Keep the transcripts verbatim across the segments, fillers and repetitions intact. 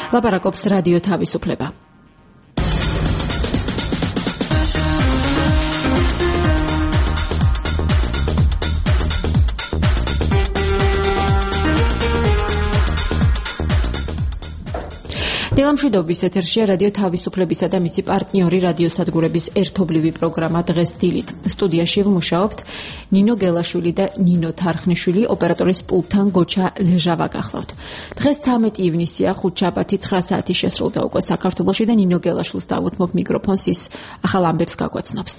ლაპარაკობს რადიო თავისუფლება. დილამშვიდობის ეთერშია რადიო თავისუფლებისა და მისი პარტნიორი რადიოსადგურების ერთობლივი პროგრამა დღეს დილით. სტუდიაში ვმუშაობთ ნინო გელაშვილი და ნინო თარხნიშვილი, ოპერატორის პულტთან გოჩა ლეჟავა გახლავთ. დღეს ცამეტი ივნისია, ხუთშაბათი ცხრა საათი შესრულდა უკვე საქართველოში და ნინო გელაშვილს დავუთმობ მიკროფონს, ის ახალ ამბებს გაგვაცნობს.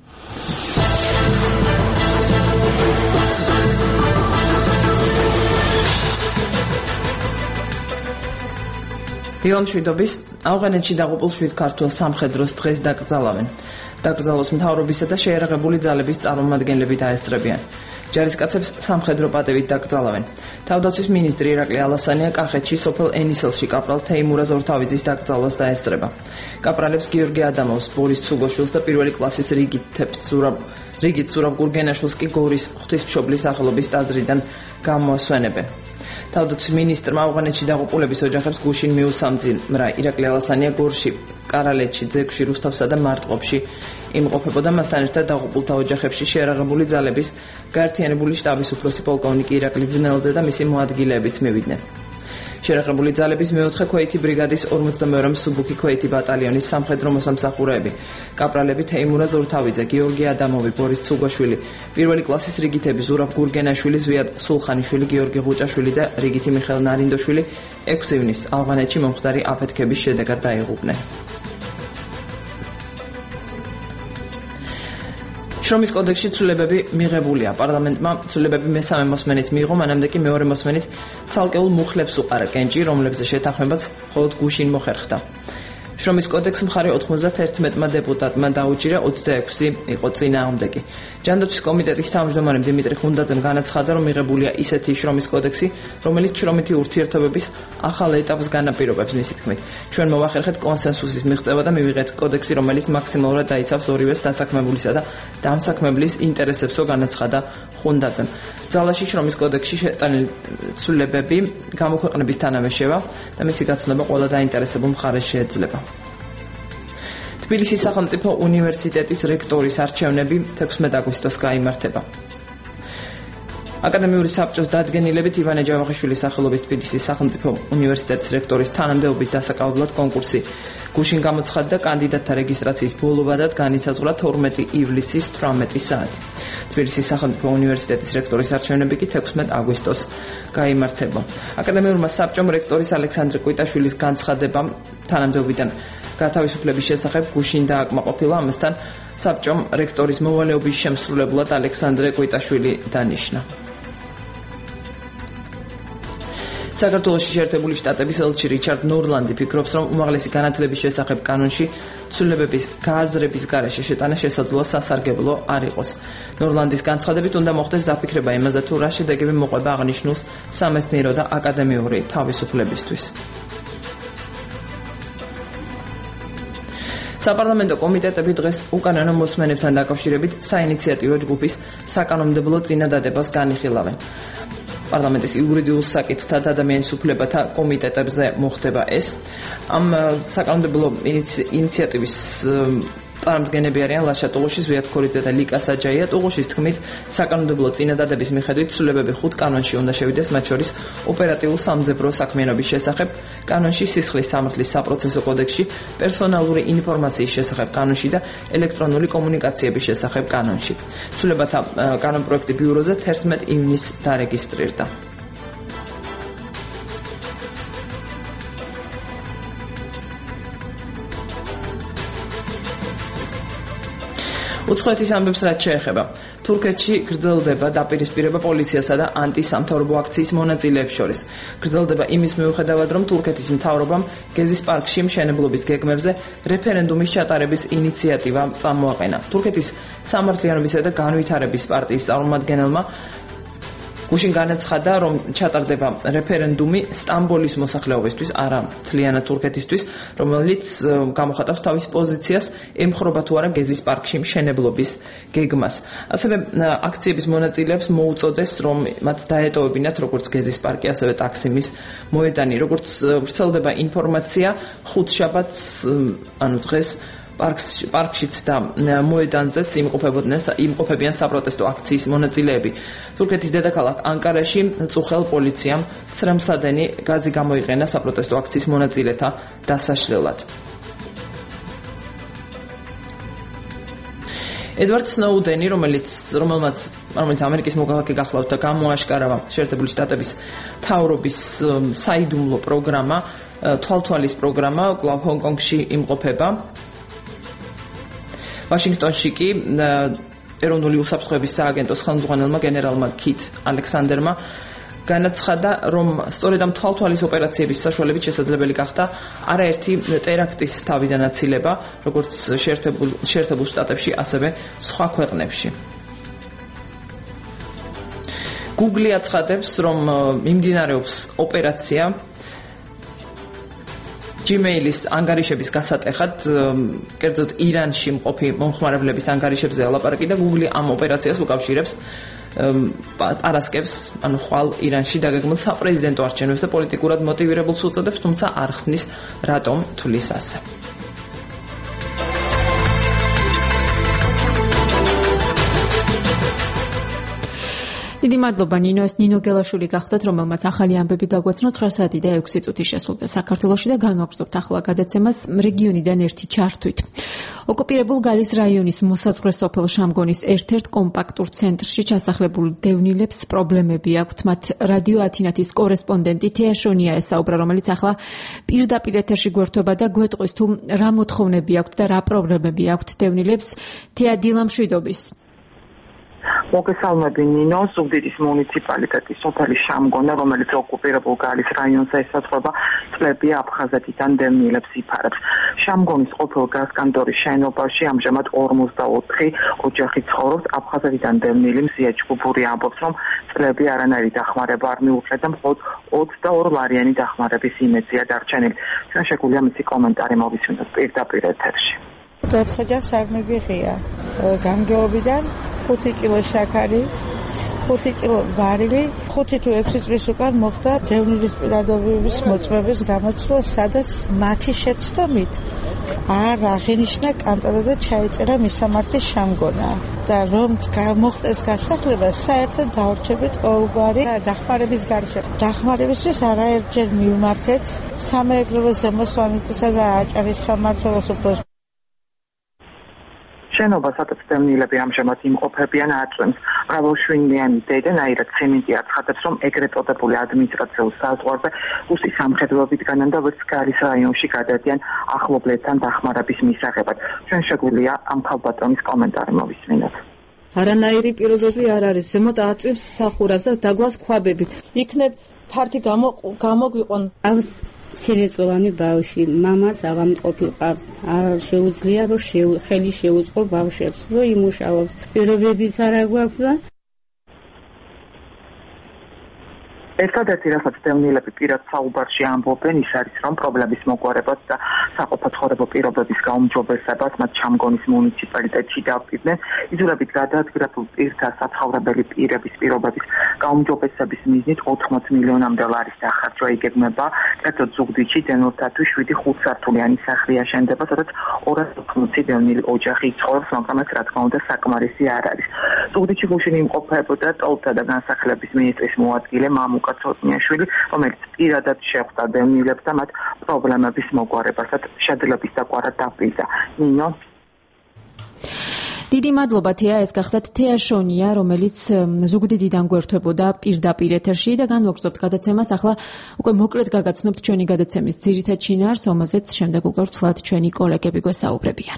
დილამშვიდობის ავღანეთში დაღუპულ შვიდ ქართველ სამხედროს დღეს დაკრძალავენ. დაკრძალვის მთავრობისა და შეიარაღებული ძალების წარმომადგენლები დაესწრებიან. ჯარისკაცებს სამხედრო პატივით დაკრძალავენ. თავდაცვის მინისტრი ირაკლი ალასანია კახეთში სოფელ ენისელში კაპრალ თეიმურაზ ორთავიძის დაკრძალვას დაესწრება. კაპრალებს გიორგი ადამოვს, ბორის ცუგოშვილს და პირველი კლასის რიგითებს ზურაბ რიგით ზურაბ გურგენაშვილს კი გორის ღვთისმშობლის სახელობის ტაძრიდან გამოასვენებენ. თავდაცვის მინისტრმა ავღანეთში დაღუპულების ოჯახებს გუშინ მიუსამძიმრა. ირაკლი ალასანია გორში, კარალეთში, ძეგში, რუსთავსა და მარტყოფში იმყოფებოდა. მასთან ერთად დაღუპულთა ოჯახებში შეიარაღებული ძალების გაერთიანებული შტაბის უფროსი პოლკოვნიკი ირაკლი ძნელძე და მისი მოადგილეებიც მივიდნენ. შეიარაღებული ძალების მეოთხე ქვეითი ბრიგადის ორმოცდამეორე მსუბუქი ქვეითი ბატალიონის სამხედრო მოსამსახურეები, კაპრალები თეიმურაზ ორთავიძე, გიორგი ადამოვი, ბორის ცუგოშვილი, პირველი კლასის რიგითები ზურაბ გურგენაშვილი, ზვიად სულხანიშვილი, გიორგი ღუჭაშვილი და რიგითი მიხეილ ნარინდოშვილი ექვსი ივნისს ავღანეთში მომხდარი აფეთქების შედეგად დაიღუპნენ. შრომის კოდექსში ცვლილებები მიღებულია. პარლამენტმა ცვლილებები მესამე მოსმენით მიიღო, მანამდე კი მეორე მოსმენით ცალკეულ მუხლებს უყარა კენჭი, რომლებზე შეთანხმებაც მხოლოდ გუშინ მოხერხდა. შრომის კოდექს მხარი ოცდაერთმა დეპუტატმა დაუჭირა, ოცდაექვსი იყო წინააღმდეგი. ჯანდაცვის კომიტეტის თავმჯდომარემ დიმიტრი ხუნდაძემ განაცხადა, რომ მიღებულია ისეთი შრომის კოდექსი, რომელიც შრომითი ურთიერთობების ახალ ეტაპს განაპირობებს. მისი თქმით, ჩვენ მოვახერხეთ კონსენსუსის მიღწევა და მივიღეთ კოდექსი, რომელიც მაქსიმალურად დაიცავს ორივეს დასაქმებულისა და დამსაქმებლის ინტერესებსო, განაცხადა ხუნდაძემ. ძალაში შრომის კოდექსში შეტანილი ცვლილებები გამოქვეყნებისთანავე შევა და მისი გაცნობა ყველა დაინტერესებულ მხარეს შეეძლება. თბილისის სახელმწიფო უნივერსიტეტის რექტორის არჩევნები თექვსმეტი აგვისტოს გაიმართება. აკადემიური საბჭოს დადგენილებით ივანე ჯავახიშვილის სახელობის თბილისის სახელმწიფო უნივერსიტეტის რექტორის თანამდებობის დასაკავებლად კონკურსი გუშინ გამოცხადდა. კანდიდატთა რეგისტრაციის ბოლო ვადად განისაზღვრა თორმეტი ივლისის თვრამეტი საათი. თბილისის სახელმწიფო უნივერსიტეტის რექტორის არჩევნები კი თექვსმეტი აგვისტოს გაიმართება. აკადემიურმა საბჭომ რექტორის ალექსანდრე კვიტაშვილის განცხადება თანამდებობიდან გათავისუფლების შესახებ გუშინ დააკმაყოფილა. ამასთან საბჭომ რექტორის მოვალეობის შემსრულებლად ალექსანდრე კვიტაშვილი დანიშნა. საქართველოში შეერთებული შტატების ელჩი რიჩარდ ნორლანდი ფიქრობს, რომ უმაღლესი განათლების შესახებ კანონში ცვლილებების გააზრების გარეშე შეტანა შესაძლოა სასარგებლო არ იყოს. ნორლანდის განცხადებით უნდა მოხდეს დაფიქრება იმაზე, თუ რა შედეგები მოყვება აღნიშნულს სამეცნიერო და აკადემიური თავისუფლებისთვის. საპარლამენტო კომიტეტები დღეს უკანონო მოსმენებთან დაკავშირებით საინიციატივო ჯგუფის საკანონმდებლო წინადადებას განიხილავენ. პარლამენტის იურიდიულ საკითხთა და ადამიანის უფლებათა კომიტეტებზე მოხდება ეს. ამ საკანონმდებლო ინიციატივის წარმომადგენლები არიან ლაშა ტუღუში, ზვიად ქორიძე და ლიკა საჯაია. ტუღუშის თქმით, საკანონმდებლო წინადადების მიხედვით ცვლილებები ხუთ კანონში უნდა შევიდეს, მათ შორის ოპერატიულ სამძებრო საქმიანობის შესახებ კანონში, სისხლის სამართლის საპროცესო კოდექსში, პერსონალური ინფორმაციის შესახებ კანონში და ელექტრონული კომუნიკაციების შესახებ კანონში. ცვლილებათა კანონპროექტი ბიუროზე თერთმეტი ივნისს დარეგისტრირდა. უცხოეთის ამბებს რაც შეეხება. თურქეთში გრძელდება დაპირისპირება პოლიციასა და ანტისამთავრობო აქციის მონაწილეებს შორის. გრძელდება იმის მიუხედავად, რომ თურქეთის მთავრობამ გეზის პარკში მშენებლობის გეგმებზე რეფერენდუმის ჩატარების ინიციატივა წამოაყენა. თურქეთის სამართლიანობისა და განვითარების პარტიის წარმომადგენელმა გუშინ განაცხადა, რომ ჩატარდება რეფერენდუმი სტამბოლის მოსახლეობისთვის, არა მთლიანად თურქეთისთვის, რომელიც გამოხატავს თავის პოზიციას, ემხრობა თუ არა გეზის პარკში მშენებლობის გეგმას. ასევე აქციების მონაწილეებს მოუწოდეს, რომ მათ დაეტოვებინათ როგორც გეზის პარკი, ასევე ტაქსიმის მოედანი. როგორც ვრცელდება ინფორმაცია, ხუთშაბათს, ანუ დღეს პარკში, პარკშიც და მოედანზეც იმყოფებოდნენ იმყოფებიან საპროტესტო აქციის მონაწილეები. თურქეთის დედაქალაქ ანკარაში წუხელ პოლიციამ ცრემლსადენი გაზი გამოიყენა საპროტესტო აქციის მონაწილეთა დასაშლელად. ედვარდ სნოუდენი, რომელიც რომელმაც რომელიც ამერიკის მოქალაქე გახლავთ და გამოაშკარავა შეერთებული შტატების მთავრობის საიდუმლო პროგრამა, თვალთვალის პროგრამა, კვლავ ჰონკონგში იმყოფება. ვაშინგტონში კი ეროვნული უსაფრთხოების სააგენტოს ხელმძღვანელმა გენერალმა კით ალექსანდერმა განაცხადა, რომ სწორედ ამ თვალთვალის ოპერაციების საშუალებით შესაძლებელი გახდა არაერთი ტერაქტის თავიდან აცილება, როგორც შეერთებულ შეერთებულ შტატებში, ასევე სხვა ქვეყნებში. Google აცხადებს, რომ მიმდინარეობს ოპერაცია Gmail-ის ანგარიშების გასატეხად, კერძოდ ირანში მყოფი მომხმარებლების ანგარიშებზე ელაპარაკი და Google ამ ოპერაციას უკავშირებს არასკევს, ანუ ხვალ ირანში დაგეგმილ საპრეზიდენტო არჩევნებს და პოლიტიკურად მოტივირებულს უწოდებს, თუმცა არ ხსნის რატომ თulis ასე. დიდი მადლობა ნინოს ნინო გელაშვილი გახდათ, რომელმაც ახალი ამბები გაგვაცნო ცხრა საათი და ექვსი წუთი შესულდა საქართველოში და განვაგრძობთ ახლა გადაცემას რეგიონიდან ერთი ჩართვით. ოკუპირებულ გალის რაიონის მოსაზღვრე სოფელ შამგონის ერთ-ერთ კომპაქტურ ცენტრში ჩასახლებულ დევნილებს პრობლემები აქვთ. მათ რადიო ათინათის კორესპონდენტი თეა შონია ესაუბრა, რომელიც ახლა პირდაპირ ეთერში გვერდება და გვეტყვის თუ რა მოთხოვნები აქვთ და რა პრობლემები აქვთ დევნილებს. თეა, დილა მშვიდობის. მოგესალმები ნინო, ზუგდიდის მუნიციპალიტეტის სოფელი შამგონა, რომელიც ოკუპირებულ გალის რაიონზე ესაზღვრება, წლები აფხაზეთიდან დევნილებს იფარებს. შამგონის ყოფილ გაზკანტორის შენობაში ამჟამად ორმოცდაოთხი ოჯახი ცხოვრობს. აფხაზეთიდან დევნილი მზია ჭუბური ამბობს, რომ წლები არანაირი დახმარება არ მიუღია და მხოლოდ ოცდაორი ლარიანი დახმარების იმედია დარჩენილი. ჩვენ შეგვიძლია მისი კომენტარი მოვისმინოთ პირდაპირ ეთერში. ოთხჯერ არ მიგიღია გამგეობიდან ხუთი კილო შაქარი, ხუთი კილო ვარილი, ხუთი თუ ექვსი წლის უკან მოხდა დევნილის პირადობის მოწმების გამოცვლა, სადაც მათი შეცდომით არ აღინიშნა კანტონა და ჩაიწერა მისამართი შამგონა. და რომ მოხდეს გასახლება, საერთოდ დავრჩებით ყოველგვარი დახმარების გარშემო. დახმარებისთვის არაერთჯერ მივმართეთ სამეეკლო ზემოსვანეთისა და აჭარის სამმართველოს უფროს შენობა, სადაც დევნილები ამჟამად იმყოფებიან, აწვევს მრავალშვილიანი დედა ნაირად ცემენტი აცხადებს, რომ ეგრეთ წოდებული ადმინისტრაციულ საზღვარზე უსი სამხედროებით განან და ვერც გალის რაიონში გადადიან ახლობლებთან დახმარების მისაღებად. ჩვენ შეგვიძლია ამ ქალბატონის კომენტარი მოვისმინოთ. არანაირი პირობები არ არის, ზემოთ აწვევს სახურავს და დაგვალს ქვაბები. იქნებ ფართი გამოგვიყონ ამს სირეწლოვანი ბავში, მამას ავამყოფი ყავს. არ შეუძლია რომ ხელი შეუწყო ბავშვებს, რომ იმუშაობს. პირობებიც არ აქვს და ერთადერთი რასაც დევნილები პირად საუბარში ამბობენ, ის არის, რომ პრობლემის მოგვარებას და საყოფაცხოვრებო პირობების გაუმჯობესებას მათ შამგონის მუნიციპალიტეტში დავყიდნენ. იძულებით გადაადგილებულ პირთა საცხოვრებელი პირების პირობების გაუმჯობესების მიზნით ოთხმოც მილიონამდე ლარის დახარჯვა იგეგმება. კერძოდ ზუგდიდში დევნილთათვის შვიდი ხუთსართულიანი სახლი აშენდება, სადაც ორასი ოცდაოთხი დევნილი ოჯახი ცხოვრობს, მაგრამ ეს რა თქმა უნდა საკმარისი არ არის. ზუგდიდში გუშინ იმყოფებოდა ტოლთა და განსახლების მინისტრის მოადგილე მამუკა ცოტნიაშვილი, რომელიც პირადად შეხვდა დევნილებს და მათ პრობლემების მოგვარებასაც შედლების დაკვარა დაპირდა. ნინო დიდი მადლობა თეა, ეს გახდათ თეა შონია, რომელიც ზუგდიდიდან გვერდებოდა პირდაპირ ეთერში და განვაგრძობთ გადაცემას. ახლა უკვე მოკლედ გაგაცნობთ ჩვენი გადაცემის ძირითად შინაარსს, რომელზეც შემდეგ უკვე ვცვლად ჩვენი კოლეგები გვესაუბრებიან.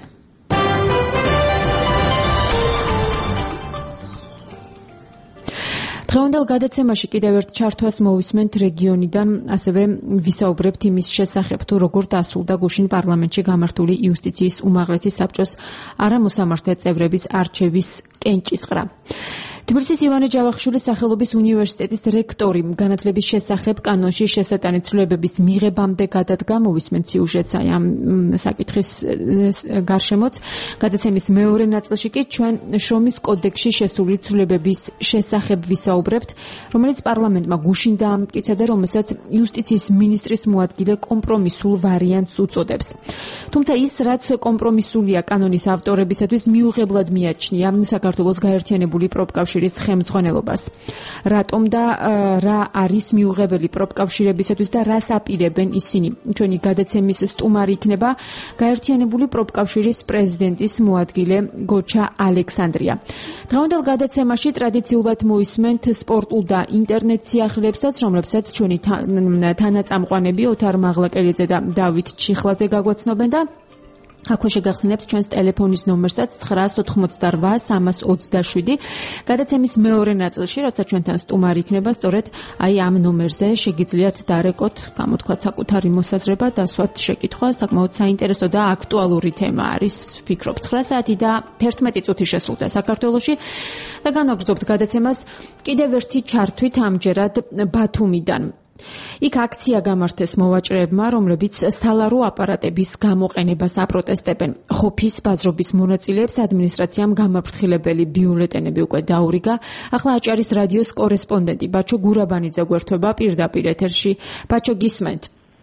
დღევანდელ გადაცემაში კიდევ ერთ ჩართვას მოვისმენთ რეგიონიდან, ასევე ვისაუბრებთ იმის შესახებ, თუ როგორ დასრულდა გუშინ პარლამენტში გამართული იუსტიციის უმაღლესი საბჭოს არამოსამართლე წევრების არჩევის კენჭისყრა. თბილისის ივანე ჯავახიშვილის სახელობის უნივერსიტეტის რექტორი განათლების შესახებ კანონში შესატანი ცვლილებების მიღებამდე გადადგა, მოვისმენთ სიუჟეტს აი ამ საკითხის გარშემოც. გადაცემის მეორე ნაწილში კი ჩვენ შრომის კოდექსში შესული ცვლილებების შესახებ ვისაუბრებთ, რომელიც პარლამენტმა გუშინ დაამტკიცა და რომელსაც იუსტიციის მინისტრის მოადგილე კომპრომისულ ვარიანტს უწოდებს. თუმცა ის, რაც კომპრომისულია კანონის ავტორებისათვის მიუღებლად მიაჩნია საქართველოს გაერთიანებული პროფკავშირის ხელმძღვანელობას. რატომ და რა არის მიუღებელი პროფკავშირებისათვის და რას აპირებენ ისინი? ჩვენი გადაცემის სტუმარი იქნება გაერთიანებული პროფკავშირის პრეზიდენტის მოადგილე გოჩა ალექსანდრია. დღევანდელ გადაცემაში ტრადიციულად მოვისმენთ სპორტულ და ინტერნეტ სიახლეებსაც, რომლებსაც ჩვენი თანაწამყვანები ოთარ მაღლაკელიძე და დავით ჩიხლაძე გაგვაცნობენ და აქვე შეგახსენებთ ჩვენს ტელეფონის ნომერსაც ცხრა ოთხმოცდარვა სამას ოცდაშვიდი. გადაცემის მეორე ნაწილში, როცა ჩვენთან სტუმარი იქნება, სწორედ აი ამ ნომერზე შეგიძლიათ დარეკოთ, გამოთქვათ საკუთარი მოსაზრება, დასვათ შეკითხვა, საკმაოდ საინტერესო და აქტუალური თემა არის, ვფიქრობ, ცხრა საათი და თერთმეტი წუთი შესრულდა საქართველოში და განაგრძობთ გადაცემას კიდევ ერთი ჩართვით ამჯერად ბათუმიდან. იქ აქცია გამართეს მოვაჭრეებმა, რომლებიც სალარო აპარატების გამოყენებას აპროტესტებენ. ხოფის ბაზრობის მონაწილეებს ადმინისტრაციამ გამაფრთხილებელი ბიულეტენები უკვე დაურიგა. ახლა აჭარის რადიოს კორესპონდენტი ბაჩო გურაბანიძე გვერდება პირდაპირ ეთერში. ბაჩო, გისმენთ?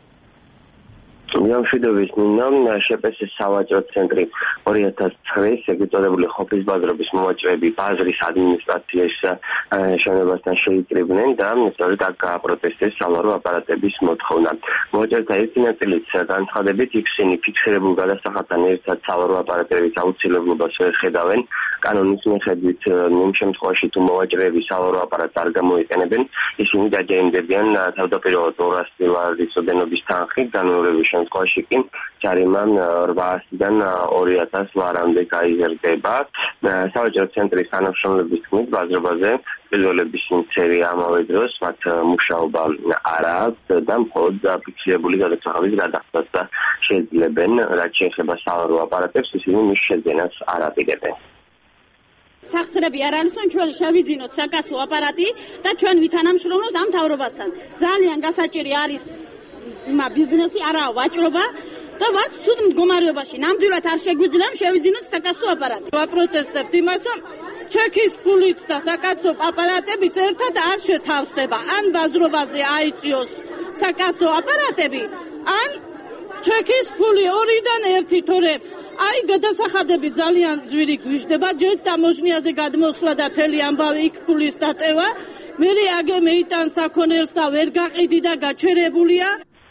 მშვიდობის მინდა, შეპესის სავაჭრო ცენტრი ორი ათას ცხრა ეგრეთ წოდებული ხოფის ბაზრობის მომაჭრეები ბაზრის ადმინისტრაციის შენობასთან შეიკრიბნენ და სწორედ აქ გააპროტესტეს სალარო აპარატების მოთხოვნა. მომაჭრეთა ერთი ნაწილიც განცხადებით ისინი ფიქსირებულ გადასახადთან ერთად სალარო აპარატების აუცილებლობას ვერ ხედავენ. კანონის მიხედვით იმ შემთხვევაში თუ მომაჭრეები სალარო აპარატს არ გამოიყენებენ, ისინი დაჯერიმდებიან თავდაპირველად ორასი ლარის ოდენობის თანხით, განმეორების შემთხვევაში კი ჯარიმა რვაასიდან ორი ათას ლარამდე გაიზრდება. სავაჭრო ცენტრის თანამშრომლების თქმით, ბაზრობაზე პირველების ინცერია ამავე დროს მათ მუშაობა არ აქვს და მხოლოდ ფიქსირებული გადასახადის გადახდას შეძლებენ, რაც შეეხება სალარო აპარატებს, ისინი მის შეძენას არ აპირებენ. სახსრები არ არის, რომ ჩვენ შევიძინოთ საკასო აპარატი და ჩვენ ვითანამშრომლოთ ამ მთავრობასთან. ძალიან გასაჭირი არის მა ბიზნესი, არა ვაჭრობა და ვართ ცუდ მდგომარეობაში. ნამდვილად არ შეგვიძლია შევიძინოთ საკასო აპარატი. ვაპროტესტებთ იმას, რომ ჩექის ფულით და საკასო აპარატებიც ერთად არ შეთავსდება. ან ბაზრობაზე აიწიოს საკასო აპარატები, ან ჩექის ფული ორიდან ერთი, თორემ აი გადასახადები ძალიან ძვირი გვიждდება, ჯერ დამოჟნიაზე გადმოსვლა და თელი ამბავი იქ ფულის დატევა. მერე აგე მეიტან საქონელს და ვერ გაყიდი და გაჩერებულია.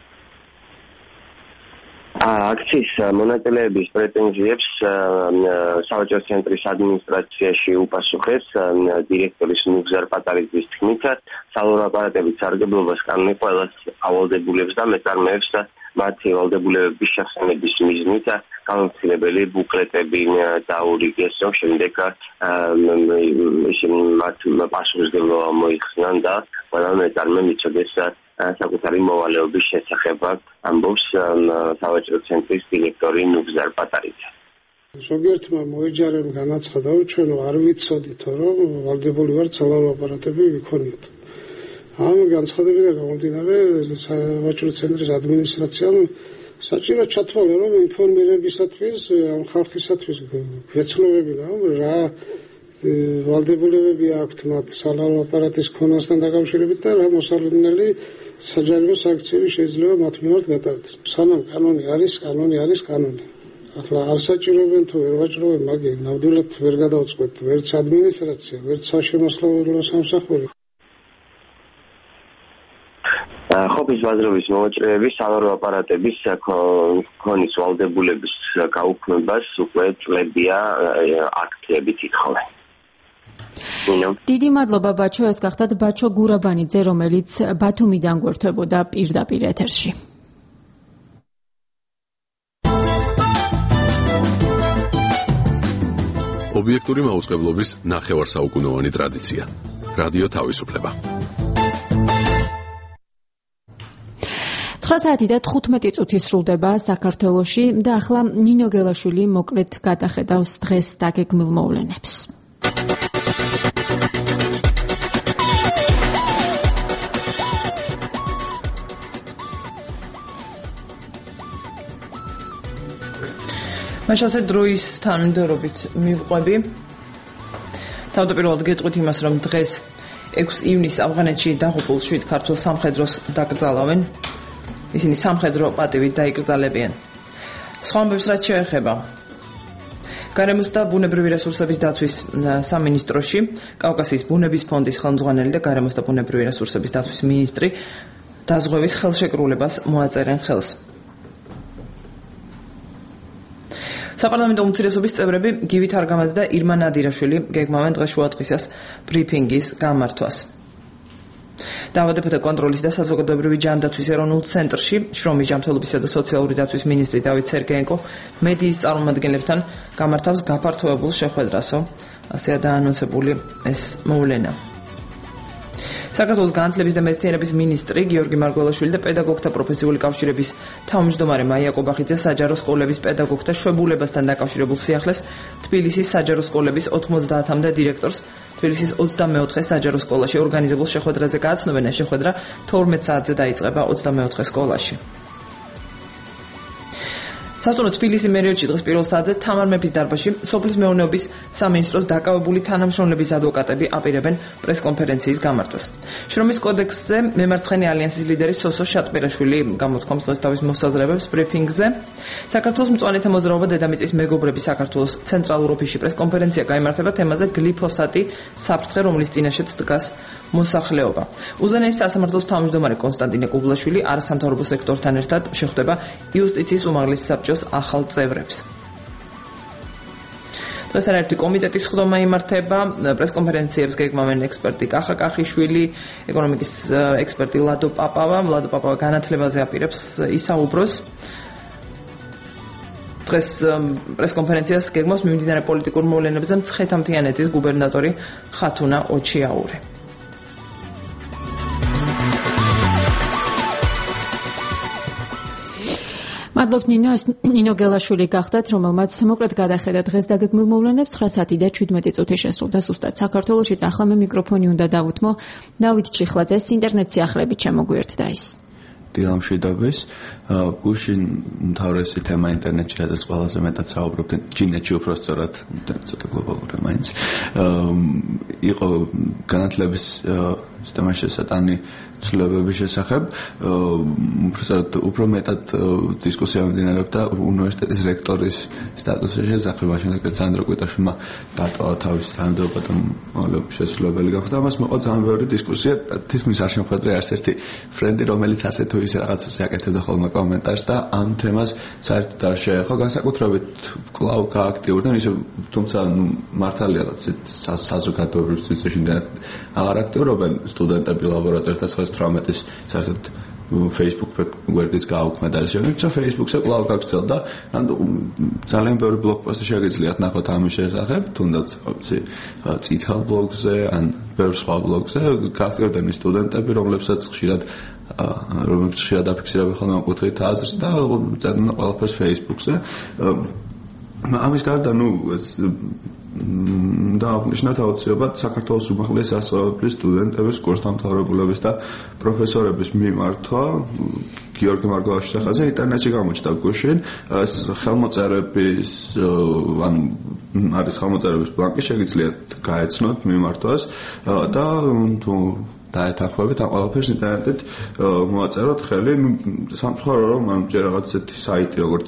აქციის მონაწილეების პრეტენზიებს სავაჭრო ცენტრის ადმინისტრაციაში უპასუხეს დირექტორის ნუგზარ პატარიძის თქმით, სალარო აპარატების სარგებლობას კანონი ყველას ავალდებულებს და მეწარმეებს მათი ვალდებულებების შეხსენების მიზნით გამომცემელი ბუკლეტები დაურიგეს, რომ შემდეგ ისინი მათ პასუხისმგებლობა მოიხსნან და ყველა მეწარმე მიცოდეს საკუთარი მოვალეობის შესახებ, ამბობს სავაჭრო ცენტრის დირექტორი ნუგზარ პატარიძე. ზოგიერთმა მოეჯარემ განაცხადა, რომ ჩვენ არ ვიცოდით, რომ ვალდებული ვართ სალარო აპარატები ვიქონიოთ. ამ განცხადებიდან გამომდინარე, სავაჭრო ცენტრის ადმინისტრაციამ საჭირო ჩათვალა, რომ ინფორმირებისათვის, ამ ხალხისათვის გვეცნობებინა, რა ვალდებულებები აქვთ მათ სალარო აპარატის ქონასთან დაკავშირებით და რა მოსალოდნელი საჯარიმო სააქციები შეიძლება მათ მიმართ გატარდეს. სანამ კანონი არის, კანონი არის კანონი. ახლა არ საჭიროებენ თუ ვერ ვაჭრობენ, მაგრამ ნამდვილად ვერ გადავწყვეტ, ვერც ადმინისტრაცია, ვერც საშემოსავლო სამსახური. ხოფის ბაზრობის მომაჭრეები სალარო აპარატების ქონის ვალდებულების გაუქმებას უკვე წლებია აქციებით ითხოვენ. დიდი მადლობა ბაჩო, ეს გახდათ ბაჩო გურაბანიძე, რომელიც ბათუმიდან გვერდებოდა პირდაპირ ეთერში. ობიექტური მაუწყებლობის ნახევარსაუკუნოვანი ტრადიცია. რადიო თავისუფლება. ცხრა საათი და თხუთმეტი წუთი სრულდება საქართველოში და ახლა ნინო გელაშვილი მოკლედ გადახედავს დღეს დაგეგმილ მოვლენებს. მაშასე დროის თანმიმდევრობით მივყვები. თავდაპირველად გეტყვით იმას, რომ დღეს ექვსი ივნისს ავღანეთში დაღუპულ შვიდ ქართველ სამხედროს დაკრძალავენ. ისინი სამხედრო პატივით დაიკრძალებიან. სხვა ამბებს რაც შეეხება გარემოს და ბუნებრივი რესურსების დაცვის სამინისტროში კავკასიის ბუნების ფონდის ხელმძღვანელი და გარემოს და ბუნებრივი რესურსების დაცვის მინისტრი დაზღვევის ხელშეკრულებას მოაწერენ ხელს. საპარლამენტო უმცირესობის წევრები გივით არგამაძე და ირმა ნადირაშვილი გეგმავენ დღეს შუადღისას ბრიფინგის გამართვას. დაავადებათა კონტროლის და საზოგადოებრივი ჯანდაცვის ეროვნულ ცენტრში შრომის ჯანმრთელობისა და სოციალური დაცვის მინისტრი დავით სერგეენკო მედიის წარმომადგენლებთან გამართავს გაფართოებულ შეხვედრასო, ასეა დაანონსებული ეს მოვლენა. საქართველოს განათლების და მეცნიერების მინისტრი გიორგი მარგველაშვილი და პედაგოგთა პროფესიული კავშირების თავმჯდომარე მაია კობახიძე საჯარო სკოლების პედაგოგთა შვებულებასთან დაკავშირებულ სიახლეს თბილისის საჯარო სკოლების ოთხმოცდაათამდე დირექტორს თბილისის ოცდამეოთხე საჯარო სკოლაში ორგანიზებულ შეხვედრაზე გააცნობენ. ეს შეხვედრა თორმეტ საათზე დაიწყება ოცდამეოთხე სკოლაში. სასტუმრო თბილისი მერიოდში დღეს პირველ საათზე თამარ მეფის დარბაზში სოფლის მეურნეობის სამინისტროს დაკავებული თანამშრომლების ადვოკატები აპირებენ პრესკონფერენციის გამართვას. შრომის კოდექსზე მემარცხენე ალიანსის ლიდერი სოსო შატყირაშვილი გამოთქვამს დღეს თავის მოსაზრებებს ბრიფინგზე. საქართველოს მწვანეთა მოძრაობა დედამიწის მეგობრები საქართველოს ცენტრალურ ოფისში პრესკონფერენცია გაიმართება თემაზე გლიფოსატი საფრთხე, რომლის წინაშეც დგას მოსახლეობა. უზენაეს სასამართლოს თავმჯდომარე კონსტანტინე კუბლაშვილი არასამთავრობო სექტორთან ერთად შეხვდება იუსტიციის უმაღლესი საბჭოს ახალ წევრებს. დღეს არაერთი კომიტეტის სხდომა იმართება, პრესკონფერენციებს გეგმავენ ექსპერტი კახა კახიშვილი, ეკონომიკის ექსპერტი ლადო პაპავა, ლადო პაპავა განათლებაზე აპირებს ისაუბროს. დღეს პრესკონფერენციას გეგმავს მიმდინარე პოლიტიკურ მოვლენებზე მცხეთა-მთიანეთის გუბერნატორი ხათუნა ოჩიაური. მადლობთ ნინო, ეს ნინო გელაშვილი გახდათ, რომელმაც მოკლედ გადახედა დღეს დაგეგმილ მოვლენებს. ცხრა საათი და შვიდმეტი წუთი შესრულდა ზუსტად საქართველოში და ახლა მე მიკროფონი უნდა დავუთმო დავით ჩიხლაძეს, ინტერნეტ სიახლეებით შემოგვიერთდა ის. დილამშვიდობის, გუშინ მთავრესი თემა ინტერნეტში, რაზეც ყველაზე მეტად საუბრობდნენ, ჩინეთში უпростоრად, ცოტა გლობალური მაინც, იყო განათლების სისტემაში შესატანი ცვლილებების შესახებ, უпростоრად უფრო მეტად დისკუსია მიმდინარეობდა უნივერსიტეტის რექტორის სტატუსის შესახებ, მაშინ რეკეთ სანდრო კვიტაშვილმა დატოვა თავისი თანამდებობა და შესრულებელი გახდა. ამას მოყვა ძალიან ბევრი დისკუსია, თითქმის არ შემხვედრე არც ერთი ფრენდი, რომელიც ასე თუ ისე რაღაცას აკეთებდა ხოლმე კომენტარს და ამ თემას საერთოდ არ შეეხო, განსაკუთრებით კვლავ გააქტიურდა, ისე თუმცა მართალია რაც საზოგადოებრივ სივრცეში აღარ აქტიურობენ სტუდენტები ლაბორატორიათა ოცდაოთხის საერთოდ Facebook გვერდიც გააუქმდა და ისე თუმცა Facebook-ზე კვლავ გაგრძელდა, ანუ ძალიან ბევრი ბლოგპოსტი შეგიძლიათ ნახოთ ამის შესახებ, თუნდაც ვიცი წითელ ბლოგზე ან ბევრ სხვა ბლოგზე გააქტიურდნენ სტუდენტები, რომლებსაც ხშირად რომელიც ხშირად აფიქსირებენ ხოლმე ამ კუთხით აზრს და წერდნენ ყველაფერს Facebook-ზე. ამის გარდა, ნუ ეს და აღნიშნათ აუცილებლად საქართველოს უმაღლესი სასწავლებლის სტუდენტების, კურსდამთავრებულების და პროფესორების მიმართვა გიორგი მარგველაშვილის სახელზე ინტერნეტში გამოჩნდა გუშინ ხელმოწერების ან არის ხელმოწერების ბლანკი, შეგიძლიათ გაეცნოთ მიმართვას და თუ დაეთანხმებით ამ ყველაფერს ინტერნეტით მოაწეროთ ხელი. სამწუხარო რომ ამ ჯერ რაღაც ესეთი საიტი როგორც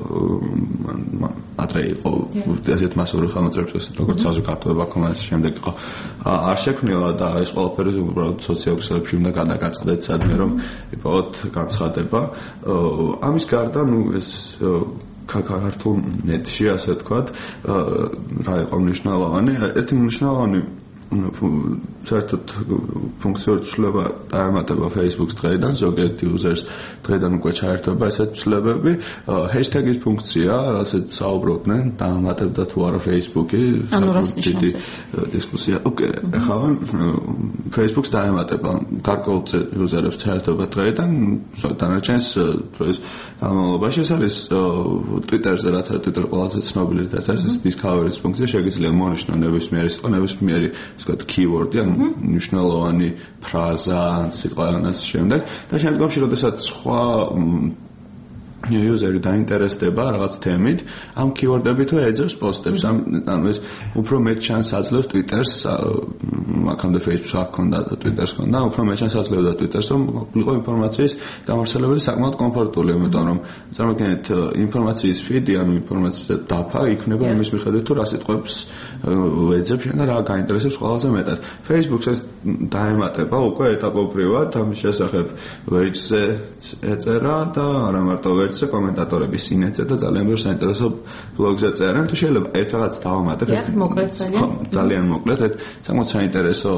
ადრე იყო ესეთ მასიური ხელმოწერების როგორც საზოგადოება კომუნიკაციის შემდეგ იყო არ შექმნილა და ეს ყველაფერი უბრალოდ სოციალურ ქსელებში უნდა გადაგაწყდეთ სადმე რომ იპოვოთ განცხადება. ამის გარდა ნუ ეს ქართულ ნეტში ასე თქვათ რა იყო მნიშვნელოვანი, ერთი მნიშვნელოვანი საერთოდ ფუნქციური ცვლილება დაემატება Facebook-ს დღეიდან, ზოგიერთი users დღეიდან უკვე ჩაერთვება ესეთ ცვლილებები. ჰეშტეგის ფუნქცია, რასაც საუბრობდნენ, დაემატებდა თუ არა Facebook-ი, დიდი დისკუსია. ოკეი, ახლა Facebook-ს დაემატება, გარკვეულ users-ებს ჩაერთვება დღეიდან, დანარჩენს დროის განმავლობაში. ეს არის Twitter-ზე, რაც არის Twitter ყველაზე ცნობილი, რაც არის discovery-ის ფუნქცია, შეგიძლია მონიშნო ნებისმიერი სიტყვა, ნებისმიერი ვთქვათ keyword-ი, ან მნიშვნელოვანი ფრაზა, სიტყვა ან ამ შემდეგ და შემდგომში, როდესაც სხვა user-ი დაინტერესდება რაღაც თემით, ამ keyword-ები თუ ეძებს პოსტებს, ამ ანუ ეს უფრო მეტ ჩანს აძლევს Twitter-ს, აქამდე Facebook-ს არ ქონდა და Twitter-ს ქონდა, უფრო მეტ ჩანს აძლევდა Twitter-ს, რომ იყო ინფორმაციის გამავრცელებელი საკმაოდ კომფორტული, იმიტომ რომ წარმოგიდგენთ ინფორმაციის feed-ი, ანუ ინფორმაციის დაფა იქნება იმის მიხედვით, თუ რა სიტყვებს ეძებს და რა გაინტერესებს ყველაზე მეტად. Facebook-ს ეს დაემატება უკვე ეტაპობრივად, ამის შესახებ ვერჯზე ეწერა და არა მარტო ვერჯზე კომენტატორები სინეთზე და ძალიან ბევრ საინტერესო ბლოგზე წერენ, თუ შეიძლება ერთ რაღაც დავამატებ. ძალიან მოკლედ, ერთ საკმაოდ საინტერესო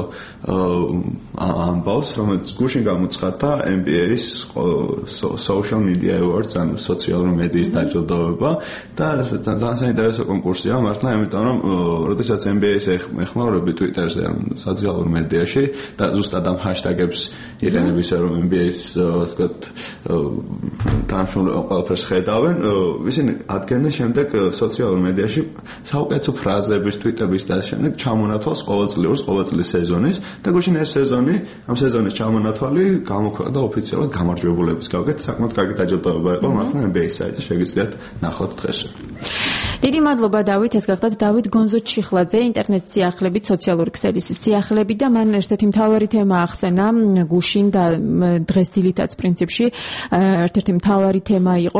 ამბავს, რომელიც გუშინ გამოცხადდა N B A-ის Social Media Awards, ანუ სოციალური მედიის დაჯილდოება და ძალიან საინტერესო კონკურსია მართლა, იმიტომ რომ როდესაც N B A-ს ეხმაურები Twitter-ზე, ანუ სოციალურ მედიაში და ზუსტად ამ ჰაშტაგებს იყენებისა, რომ N B A-ს ვთქვათ თანამშრომლები ყველაფერს ხედავენ, ისინი ადგენენ შემდეგ სოციალურ მედიაში საუკეთესო ფრაზების, tweet-ების და შემდეგ ჩამონათვალს ყოველწლიურს, ყოველწლის სეზონის და გუშინ ეს სეზონი, ამ სეზონის ჩამონათვალი გამოქვეყნდა ოფიციალურად გამარჯვებულების გავგეთ, საკმაოდ კარგი დაჯილდოება იყო, მართლა N B A-ის საიტზე შეგიძლიათ ნახოთ დღესვე. დიდი მადლობა დავით, ეს გახლდათ დავით გონზო ჩიხლაძე, ინტერნეტ სიახლეებით, სოციალური ქსელის სიახლეებით და მან ერთ-ერთი მთავარი თემა ახსენა გუშინ და დღეს დილითაც პრინციპში ერთ-ერთი მთავარი თემა იყო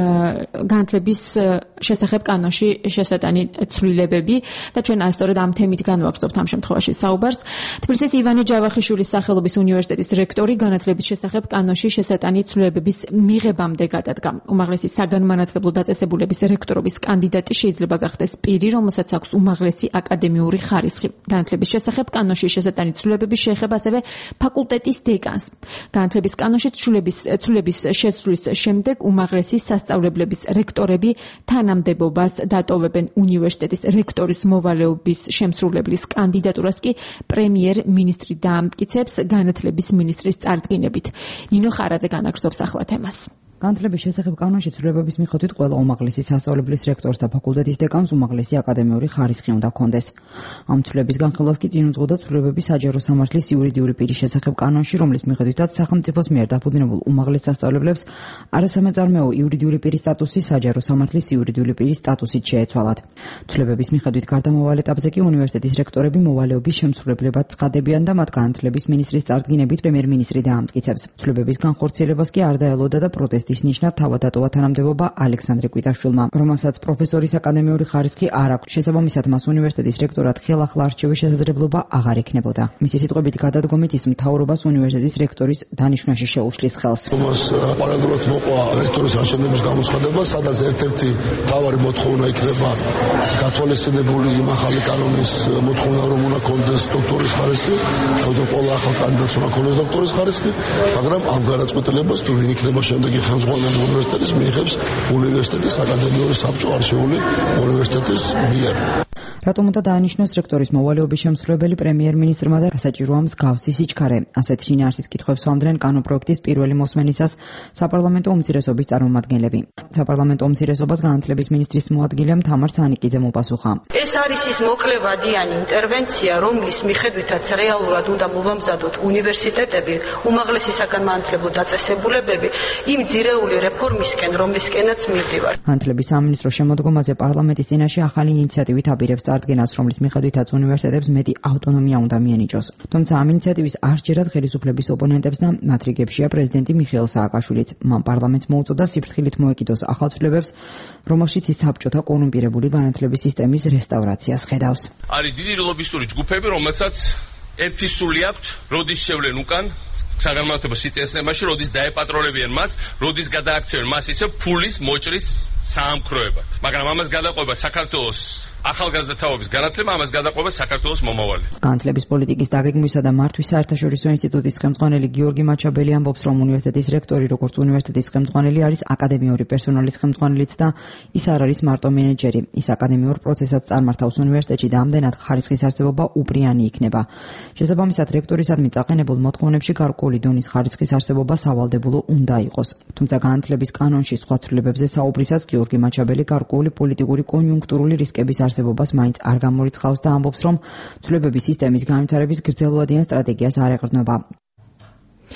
განათლების შესახებ კანონში შესატანი ცვლილებები და ჩვენ ასწორედ ამ თემით განვაგრძობთ ამ შემთხვევაში საუბარს. თბილისის ივანე ჯავახიშვილის სახელობის უნივერსიტეტის რექტორი განათლების შესახებ კანონში შესატანი ცვლილებების მიღებამდე გადადგა. უმაღლესი საგანმანათლებლო დაწესებულების რექტორობის კანდიდატი შეიძლება გახდეს პირი, რომელსაც აქვს უმაღლესი აკადემიური ხარისხი. განათლების შესახებ კანონში შესატანი ცვლილებები შეეხება ასევე ფაკულტეტის დეკანს. განათლების კანონში ცვლილების ცვლილების შესრულის შემდეგ უმაღლესი სასწავლებლების რექტორები თანამდებობას დატოვებენ. უნივერსიტეტის რექტორის მოვალეობის შემსრულებლის კანდიდატურას კი პრემიერ-მინისტრი დაამტკიცებს განათლების მინისტრის წარდგინებით. ნინო ხარაძე განაგრძობს ახლა თემას. განათლების შესახებ კანონში ცვლილებების მიხედვით ყველა უმაღლესი სასწავლებლის რექტორს და ფაკულტეტის დეკანს უმაღლესი აკადემიური ხარისხი უნდა ჰქონდეს. ამ ცვლილების განხილვას კი წინ უძღოდა ცვლილებების საჯარო სამართლის იურიდიული პირის შესახებ კანონში, რომლის მიხედვითაც სახელმწიფოს მიერ დაფუძნებულ უმაღლეს სასწავლებლებს არასამეწარმეო იურიდიული პირის სტატუსი საჯარო სამართლის იურიდიული პირის სტატუსით შეეცვალათ. ცვლილებების მიხედვით გარდამავალ ეტაპზე კი უნივერსიტეტის რექტორები მოვალეობის შემსრულებლებად ცხადებიან და მათ განათლების მინისტრის წარდგინებით პრემიერ-მინისტრი დაამტკიცებს. ცვლილებების განხორციელებას კი არ დაელოდა და პროტესტი ნიშნად თავად დატოვა თანამდებობა ალექსანდრე კვიტაშვილმა, რომელსაც პროფესორის აკადემიური ხარისხი არ აქვს. შესაბამისად, მას უნივერსიტეტის რექტორად ხელახლა არჩევის შესაძლებლობა აღარ ექნებოდა. მისი სიტყვებით გადადგომით ის მთავრობას უნივერსიტეტის რექტორის დანიშვნაში შეუშლის ხელს. მას პარალელურად მოყვა რექტორის არჩევნების გამოცხადება, სადაც ერთ-ერთი მთავარი მოთხოვნა იქნება გათვალისწინებული იმ ახალი კანონის მოთხოვნა, რომ უნდა კონდეს დოქტორის ხარისხი, თუმცა ყველა ახალ კანდიდატს უნდა კონდეს დოქტორის ხარისხი, მაგრამ ამ გადაწყვეტილებას თუ ვინ იქნება შემდეგი ხელმძღვანელი უნივერსიტეტის მიიღებს უნივერსიტეტის აკადემიური საბჭო არჩეული უნივერსიტეტის მიერ. რატომ უნდა დაანიშნოს რექტორის მოვალეობის შემსრულებელი პრემიერ-მინისტრმა და საჭიროა მსგავსი სიჩქარე? ასეთ შინაარსის კითხვებს სვამდნენ კანონპროექტის პირველი მოსმენისას საპარლამენტო უმცირესობის წარმომადგენლები. საპარლამენტო უმცირესობას განათლების მინისტრის მოადგილემ თამარ სანიკიძემ უპასუხა. ეს არის ის მოკლევადიანი ინტერვენცია, რომლის მიხედვითაც რეალურად უნდა მოვამზადოთ უნივერსიტეტები, უმაღლესი საგანმანათლებლო დაწესებულებები იმ ძირეული რეფორმისკენ, რომლისკენაც მივდივართ. განათლების სამინისტროს შემოდგომაზე პარლამენტის წინაშე ახალი ინიციატივით აპირებს წარდგენას, რომლის მიხედვითაც უნივერსიტეტებს მეტი ავტონომია უნდა მიენიჭოს. თუმცა ამ ინიციატივის არ სჯერათ ხელისუფლების ოპონენტებს და მათ რიგებშია პრეზიდენტი მიხეილ სააკაშვილიც. მან პარლამენტს მოუწოდა სიფრთხილით მოეკიდოს ახალ ცვლილებებს, რომელშიც ის საბჭოთა კორუმპირებული განათლების სისტემის რესტავრაციას ხედავს. არის დიდი ლობისტური ჯგუფები, რომელსაც ერთი სული აქვთ, როდის შევლენ უკან საგანმანათლებლო სისტემაში, როდის დაეპატრონებიან მას, როდის გადააქცევენ მას ისე ფულის მოჭრის საამქროებად. მაგრამ ამას გადაყვება საქართველოს ახალგაზრდა თაობის განათლება, ამას გადაყვება საქართველოს მომავალი. განათლების პოლიტიკის დაგეგმვისა და მართვის საერთაშორისო ინსტიტუტის ხელმძღვანელი გიორგი მაჩაბელი ამბობს, რომ უნივერსიტეტის რექტორი, როგორც უნივერსიტეტის ხელმძღვანელი, არის აკადემიური პერსონალის ხელმძღვანელიც და ის არ არის მარტო მენეჯერი. ის აკადემიურ პროცესად წარმართავს უნივერსიტეტში და ამდენად ხარისხის არსებობა უპრიანი იქნება. შესაბამისად, რექტორისადმი წაყენებულ მოთხოვნებში გარკვეული დონის ხარისხის არსებობა სავალდებულო უნდა იყოს. თუმცა განათლების კანონში სხვა ცვლილებებზე საუბრისას გიორგი მაჩაბელი გარკვეული პოლიტიკური კონიუნქტურული რისკების არსებობას მაინც არ გამორიცხავს და ამბობს, რომ ცვლილებების სისტემის განვითარების გრძელვადიან სტრატეგიას არ ეყრდნობა.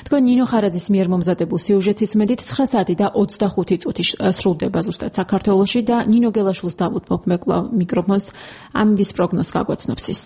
თქვენ ნინო ხარაძის მიერ მომზადებულ სიუჟეტს ისმედით ცხრა საათი და ოცდახუთი წუთი სრულდება ზუსტად საქართველოში და ნინო გელაშვილს დავუთმობ მეკვლავ მიკროფონს ამინდის პროგნოზს გაგვაცნობს ის.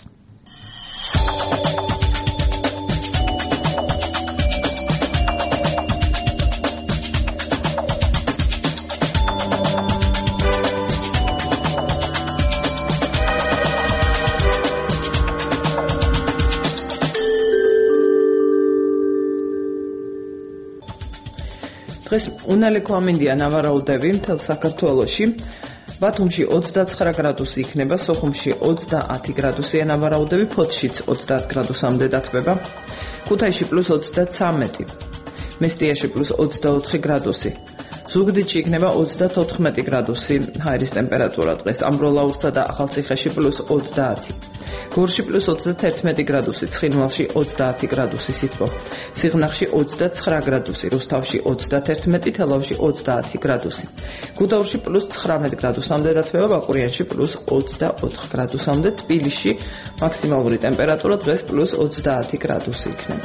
დღეს უნალექო ამინდია ნავარაუდები მთელ საქართველოში. ბათუმში ოცდაცხრა გრადუსი იქნება, სოხუმში ოცდაათი გრადუსია ნავარაუდები, ფოთშიც ოცდაათ გრადუსამდე დათბება, ქუთაისში პლუს ოცდაცამეტი, მესტიაში პლუს ოცდაოთხი გრადუსი, ზუგდიდში იქნება ოცდათოთხმეტი გრადუსი ჰაერის ტემპერატურა დღეს, ამბროლაურსა და ახალციხეში პლუს ოცდაათი. გორში პლუს ოცდათერთმეტი გრადუსი, ცხინვალში ოცდაათი გრადუსი სითბო, სიღნაღში ოცდაცხრა გრადუსი, რუსთავში ოცდათერთმეტი, თელავში ოცდაათი გრადუსი, გუდაურში პლუს ცხრამეტი გრადუსამდე დათბება, ბაკურიანში პლუს ოცდაოთხი გრადუსამდე, თბილისში მაქსიმალური ტემპერატურა დღეს პლუს ოცდაათი გრადუსი იქნება.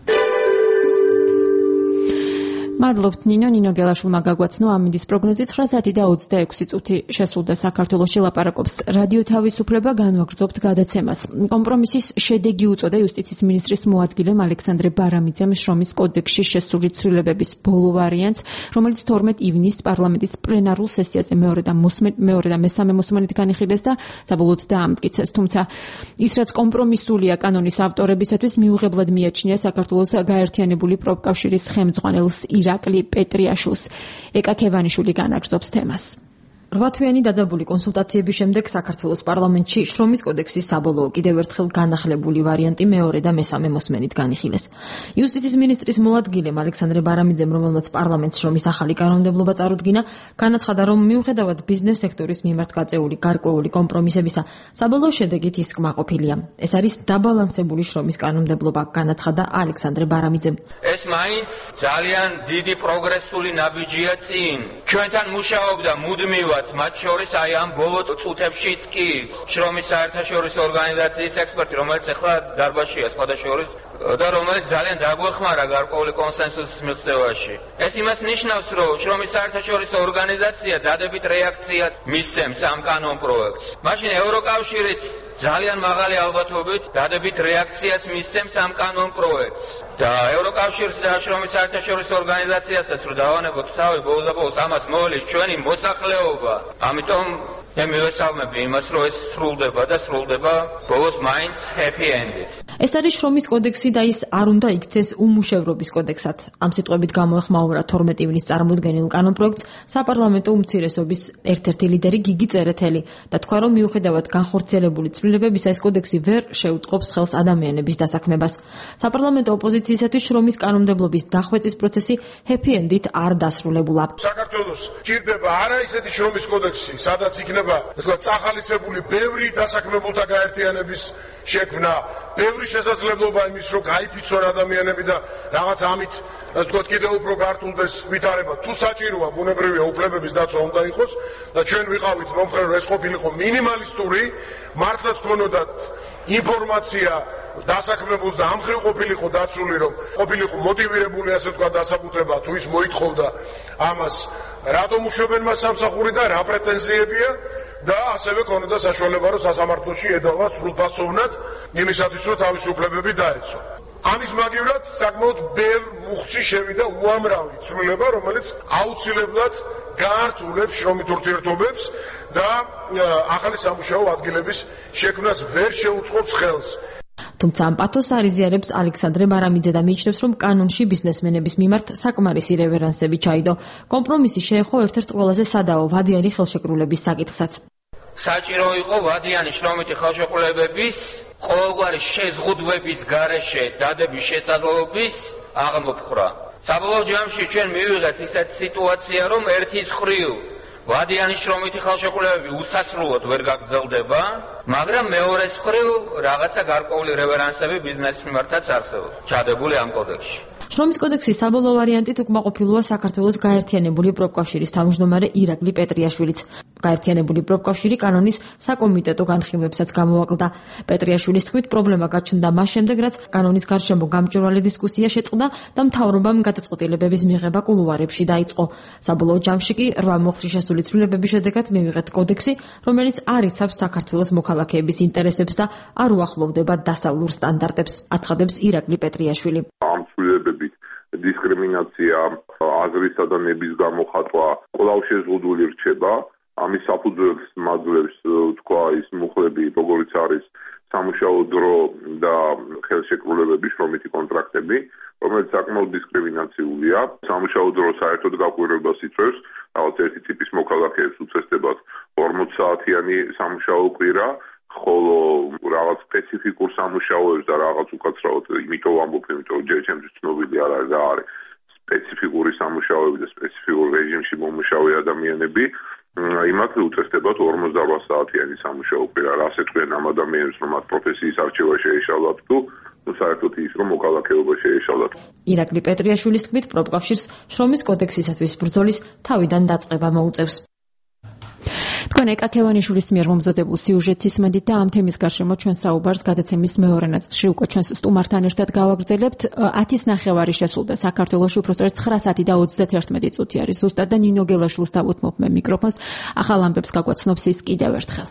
მადლობთ ნინო ნინო გელაშვილმა გაგვაცნო ამინდის პროგნოზი ცხრა საათი და ოცდაექვსი წუთი შესრულდა საქართველოში ლაპარაკობს რადიო თავისუფლება განვაგრძობთ გადაცემას. კომპრომისის შედეგი უწოდა იუსტიციის მინისტრის მოადგილემ ალექსანდრე ბარამიძემ შრომის კოდექსში შესული ცვლილებების ბოლო ვარიანტს, რომელიც თორმეტ ივნისს პარლამენტის პლენარულ სესიაზე მეორე და მეორე და მესამე მოსმენით განიხილეს და საბოლოოდ დაამტკიცეს. თუმცა ის რაც კომპრომისულია კანონის ავტორებისათვის მიუღებლად მიაჩნია საქართველოს გაერთიანებული პროფკავშირის ხელმძღვანელს ირაკლი პეტრიაშვილს. ეკა ქევანიშვილი განაგრძობს თემას. რვათვიანი დაძაბული კონსულტაციების შემდეგ საქართველოს პარლამენტში შრომის კოდექსის საბოლოო კიდევ ერთხელ განახლებული ვარიანტი მეორე და მესამე მოსმენით განიხილეს. იუსტიციის მინისტრის მოადგილემ ალექსანდრე ბარამიძემ, რომელმაც პარლამენტს შრომის ახალი კანონმდებლობა წარუდგინა, განაცხადა, რომ მიუხედავად ბიზნეს სექტორის მიმართ გაწეული გარკვეული კომპრომისებისა, საბოლოო შედეგით ის კმაყოფილია. ეს არის დაბალანსებული შრომის კანონმდებლობა, განაცხადა ალექსანდრე ბარამიძემ. ეს მაინც ძალიან დიდი პროგრესული ნაბიჯია წინ. ჩვენთან მუშაობდა მუდმივად მათ შორის აი ამ ბოლო წუთებშიც კი შრომის საერთაშორისო ორგანიზაციის ექსპერტი, რომელიც ახლა დარბაზშია სხვადასხვა და რომელიც ძალიან დაგვეხმარა გარკვეული კონსენსუსის მიღწევაში. ეს იმას ნიშნავს, რომ შრომის საერთაშორისო ორგანიზაცია დადებით რეაქციას მისცემს ამ კანონ პროექტს. მაშინ ევროკავშირიც ძალიან მაღალი ალბათობით დადებით რეაქციას მისცემს ამ კანონ პროექტს. და ევროკავშირს და შრომის საერთაშორისო ორგანიზაციასაც რომ დავანებოთ თავი ბოლოს და ბოლოს ამას მოვალის ჩვენი მოსახლეობა. ამიტომ მე მივესალმები იმას, რომ ეს სრულდება და სრულდება ბოლოს მაინც happy end-ით. ეს არის შრომის კოდექსი და ის არ უნდა იქცეს უმუშევრობის კოდექსად. ამ სიტყვებით გამოეხმაურა თორმეტ ივნისს წარმოდგენილ კანონპროექტს საპარლამენტო უმცირესობის ერთ-ერთი ლიდერი გიგი წერეთელი და თქვა, რომ მიუხედავად განხორციელებული ცვლილებებისა, ეს კოდექსი ვერ შეუწყობს ხელს ადამიანების დასაქმებას. საპარლამენტო ოპოზიციისათვის შრომის კანონმდებლობის დახვეწის პროცესი happy end-ით არ დასრულებულა. საქართველოს ჭირდება არა ისეთი შრომის კოდექსი, სადაც იქნება ეს წახალისებული ბევრი დასაქმებულთა გაერთიანების შექმნა, ბევრი შესაძლებლობა იმის, რომ გაიფიცონ ადამიანები და რაღაც ამით, ასე ვთქვათ, კიდევ უფრო გართულდეს ვითარება. თუ საჭიროა, ბუნებრივია, უფლებების დაცვა უნდა იყოს და ჩვენ ვიყავით მომხრე, რომ ეს ყოფილიყო მინიმალისტური, მართლაც ქონოდათ ინფორმაცია დასაქმებულს და ამხრივ ყოფილიყო დაცული, რომ ყოფილიყო მოტივირებული, ასე ვთქვათ, დასაბუთება, თუ ის მოითხოვდა ამას, რატომ უშვებენ მას სამსახური და რა პრეტენზიებია და ასევე ქონოდა საშუალება, რომ სასამართლოში ედავა სრულფასოვნად იმისათვის, რომ თავისუფლებები დაეცვა. ამის მაგივრად საკმაოდ ბევრ მუხტში შევიდა უამრავი ცვლილება, რომელიც აუცილებლად გაართულებს შრომით ურთიერთობებს და ახალი სამუშაო ადგილების შექმნას ვერ შეუწყობს ხელს. თუმცა ამ პათოს არიზიარებს ალექსანდრე ბარამიძე და მიიჩნევს, რომ კანონში ბიზნესმენების მიმართ საკმარისი რევერანსები ჩაიდო. კომპრომისი შეეხო ერთ-ერთ ყველაზე სადაო ვადიანი ხელშეკრულების საკითხსაც. საჭირო იყო ვადიანი შრომითი ხელშეკრულებების ყოველგვარი შეზღუდვების გარეშე დადების შესაძლებლობის აღმოფხვრა. საბოლოო ჯამში ჩვენ მივიღეთ ისეთი სიტუაცია, რომ ერთის მხრივ ვადიანი შრომითი ხელშეკრულებები უსასრულოდ ვერ გაგრძელდება, მაგრამ მეორეს მხრივ რაღაცა გარკვეული რევერანსები ბიზნესის მიმართაც არსებობს, ჩადებული ამ კოდექსში. შრომის კოდექსის საბოლოო ვარიანტით უკმაყოფილოა საქართველოს გაერთიანებული პროფკავშირის თავმჯდომარე ირაკლი პეტრიაშვილიც. გაერთიანებული პროფკავშირი კანონის საკომიტეტო განხილვებსაც გამოაკლდა. პეტრიაშვილის თქმით, პრობლემა გაჩნდა მას შემდეგ, რაც კანონის გარშემო გამჭვირვალე დისკუსია შეწყდა და მთავრობამ გადაწყვეტილებების მიღება კულუარებში დაიწყო. საბოლოო ჯამში კი რვა მოხსში შესული ცვლილებების შედეგად მივიღეთ კოდექსი, რომელიც არ იცავს საქართველოს მოქალაქეების ინტერესებს და არ უახლოვდება დასავლურ სტანდარტებს, აცხადებს ირაკლი პეტრიაშვილი. ამ ცვლილებებით დისკრიმინაცია, აზრისა და ნების გამოხატვა კვლავ შეზღუდული რჩება. ამის საფუძველს მაძლევს თქვა ის მუხლები, როგორიც არის სამუშაო დრო და ხელშეკრულებები, შრომითი კონტრაქტები, რომელიც საკმაოდ დისკრიმინაციულია. სამუშაო დრო საერთოდ გაკვირვებას იწვევს, რაღაც ერთი ტიპის მოქალაქეებს უწესდებათ ორმოც საათიანი სამუშაო კვირა, ხოლო რაღაც სპეციფიკურ სამუშაოებს და რაღაც უკაცრავად, იმიტომ ვამბობ, იმიტომ ჯერ ჩემთვის ცნობილი არ არის რა არის სპეციფიკური სამუშაოები და სპეციფიკურ რეჟიმში მომუშავე ადამიანები. იმათ უწესდებათ ორმოცდაოთხ საათიანი სამუშაო კვირა. რას ეთქვენ ამ ადამიანებს, რომ მათ პროფესიის არჩევა შეეშალათ თუ საერთოდ ის რომ მოქალაქეობა შეეშალათ. ირაკლი პეტრიაშვილის თქმით, პროფკავშირს შრომის კოდექსისათვის ბრძოლის თავიდან დაწყება მოუწევს. თქვენ ეკათევანიშვილის მიერ მომზადებულ სიუჟეტს ისმენთ და ამ თემის გარშემო ჩვენ საუბარს გადაცემის მეორე ნაწილში უკვე ჩვენს სტუმართან ერთად გავაგრძელებთ. ათის ნახევარი შესულდა საქართველოში, უბრალოდ ცხრა საათი და ოცდაერთმეტი წუთი არის ზუსტად და ნინო გელაშვილს დავუთმობ მე მიკროფონს. ახალ ამბებს გაგვაცნობს ის კიდევ ერთხელ.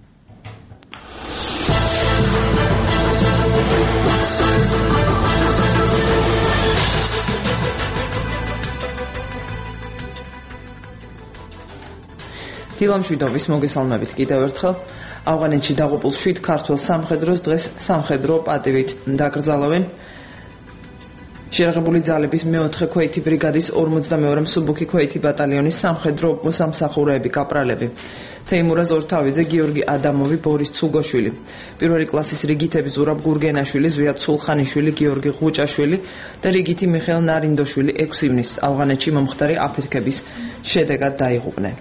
დილამშვიდობის მოგესალმებით კიდევ ერთხელ. ავღანეთში დაღუპულ შვიდ ქართველ სამხედროს დღეს სამხედრო პატივით დაკრძალავენ. შეერაღებული ძალების მეოთხე ქვეითი ბრიგადის ორმოცდამეორე მსუბუქი ქვეითი ბატალიონის სამხედრო მოსამსახურეები, კაპრალები. თეიმურაზ ორთავიძე, გიორგი ადამოვი, ბორის ცუგოშვილი. პირველი კლასის რიგითები ზურაბ გურგენაშვილი, ზვიად სულხანიშვილი, გიორგი ღუჭაშვილი და რიგითი მიხეილ ნარინდოშვილი ექვსი ივნის ავღანეთში მომხდარი აფეთქების შედეგად დაიღუპნენ.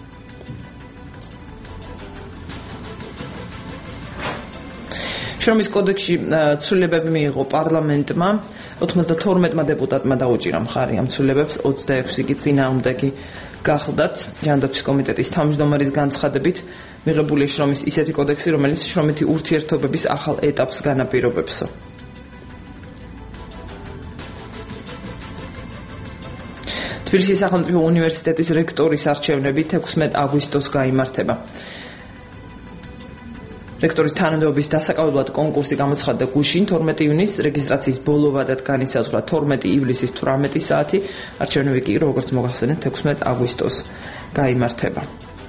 შრომის კოდექსში ცვლილებები მიიღო პარლამენტმა, ოცდათორმეტმა დეპუტატმა დაუჭირა მხარი ამ ცვლილებებს, ოცდაექვსი კი წინააღმდეგი გახლდათ. ჯანდაცვის კომიტეტის თავმჯდომარის განცხადებით მიღებულია შრომის ისეთი კოდექსი, რომელიც შრომითი ურთიერთობების ახალ ეტაპს განაპირობებს. თბილისის სახელმწიფო უნივერსიტეტის რექტორის არჩევნები ექვსმეტ აგვისტოს გაიმართება. რექტორის თანამდებობის დასაკავებლად კონკურსი გამოცხადდა გუშინ თორმეტი ივნის, რეგისტრაციის ბოლო ვადად განისაზღვრა თორმეტი ივლისის თვრამეტი საათი, არჩევნები კი როგორც მოგახსენეთ ექვსმეტ აგვისტოს გაიმართება.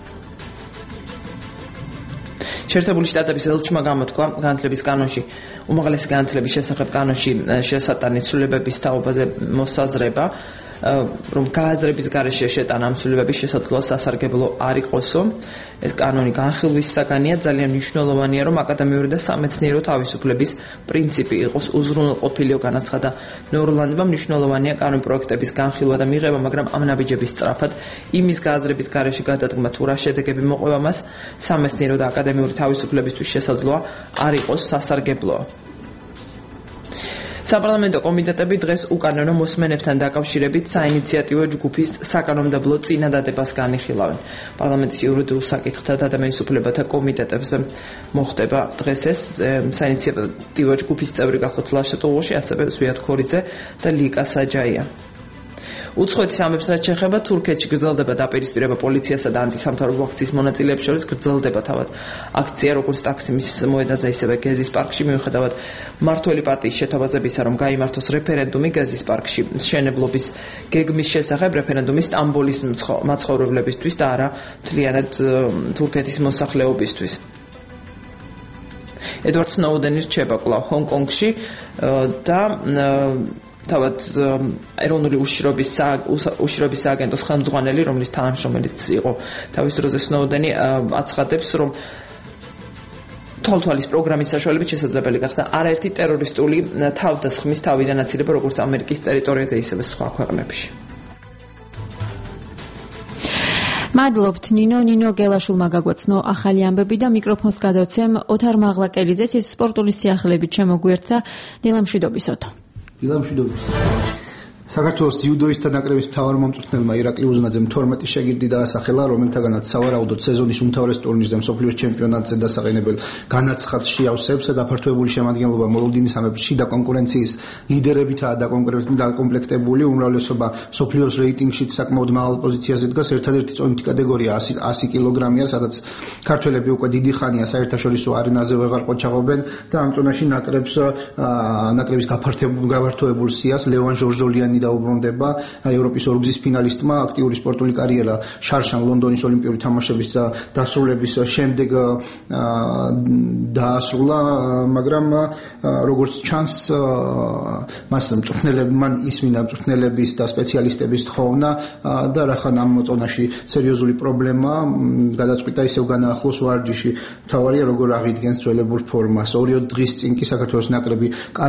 შეერთებული შტატების ელჩმა გამოთქვა განათლების კანონში, უმაღლესი განათლების შესახებ კანონში შესატანი ცვლილებების თაობაზე მოსაზრება, რომ გააზრების გარეშე შეტანა ამ ცვლილებების შესაძლოა სასარგებლო არ იყოსო. ეს კანონი განხილვის საგანია, ძალიან მნიშვნელოვანია, რომ აკადემიური და სამეცნიერო თავისუფლების პრინციპი იყოს უზრუნველყოფილო, განაცხადა ნორლანდმა. მნიშვნელოვანია კანონ პროექტების განხილვა და მიღება, მაგრამ ამ ნაბიჯების სწრაფად იმის გააზრების გარეშე გადადგმა თუ რა შედეგები მოყვება მას სამეცნიერო და აკადემიური თავისუფლებისთვის შესაძლოა არ იყოს სასარგებლო. საპარლამენტო კომიტეტები დღეს უკანონო მოსმენებთან დაკავშირებით საინიციატივო ჯგუფის საკანონმდებლო წინადადებას განიხილავენ. პარლამენტის იურიდიულ საკითხთა და ადამიანის უფლებათა კომიტეტებზე მოხდება დღეს ეს საინიციატივო ჯგუფის წევრი გახლავთ ლაშა ტულოში, ასევე ზვიად ქორიძე და ლიკა საჯაია. უცხოეთის ამბებს რაც შეეხება თურქეთში გრძელდება დაპირისპირება პოლიციასა და ანტისამთავრობო აქციის მონაწილეებს შორის გრძელდება თავად აქცია როგორც ტაქსიმის მოედანზე ისევე გეზის პარკში მიუხედავად მმართველი პარტიის შეთავაზებისა რომ გაიმართოს რეფერენდუმი გეზის პარკში მშენებლობის გეგმის შესახებ რეფერენდუმი სტამბოლის მაცხოვრებლებისთვის და არა მთლიანად თურქეთის მოსახლეობისთვის. ედვარდ სნოუდენი რჩება კვლავ ჰონკონგში და თავად ეროვნული უშიშრობის უშიშრობის სააგენტოს ხელმძღვანელი, რომლის თანამშრომელიც იყო თავის დროზე სნოუდენი, აცხადებს, რომ თვალთვალის პროგრამის საშუალებით შესაძლებელი გახდა არაერთი ტერორისტული თავდასხმის თავიდან აცილება როგორც ამერიკის ტერიტორიაზე, ისევე სხვა ქვეყნებში. მადლობთ ნინო, ნინო გელაშვილმა გაგვაცნო ახალი ამბები და მიკროფონს გადავცემ ოთარ მაღლაკელიძეს, ის სპორტული სიახლეებით შემოგვიერთდა. დილამშვიდობის ოთო. დილამშვიდობის. საქართველოს ძიუდოისტთა ნაკრების მთავარ მომწვრთნელმა ირაკლი უზნაძემ თორმეტი შეგირდი დაასახელა, რომელთაგანაც სავარაუდოდ სეზონის უმთავრეს ტურნირზე მსოფლიოს ჩემპიონატზე დასაყენებელ განაცხადში ავსებს გაფართოებული შემადგენლობა მოლოდინისამებრ შიდა კონკურენციის ლიდერებითაა დაკომპლექტებული, უმრავლესობა მსოფლიოს რეიტინგშიც საკმაოდ მაღალ პოზიციაზე დგას, ერთადერთი წონითი კატეგორია ასი კილოგრამია, სადაც ქართველები უკვე დიდი ხანია საერთაშორისო არენაზე ვეღარ ყოჩაღობენ და ამ წონაში ნაკრებს ნაკრების გაფართოებულ სიას ლევან ჟორჟოლიანი დაუბრუნდება ევროპის ორგზის ფინალისტმა აქტიური სპორტული კარიერა შარშან ლონდონის ოლიმპიური თამაშების დასრულების შემდეგ დაასრულა, მაგრამ როგორც ჩანს მას მწვრთნელები მან ისმინა მწვრთნელების და სპეციალისტების თხოვნა და რახან ამ მოწონაში სერიოზული პრობლემა გადაწყვიტა ისევ განაახლოს ვარჯიში. მთავარია როგორ აღიდგენს ძველებურ ფორმას. ორი დღის წინ კი საქართველოს ნაკრები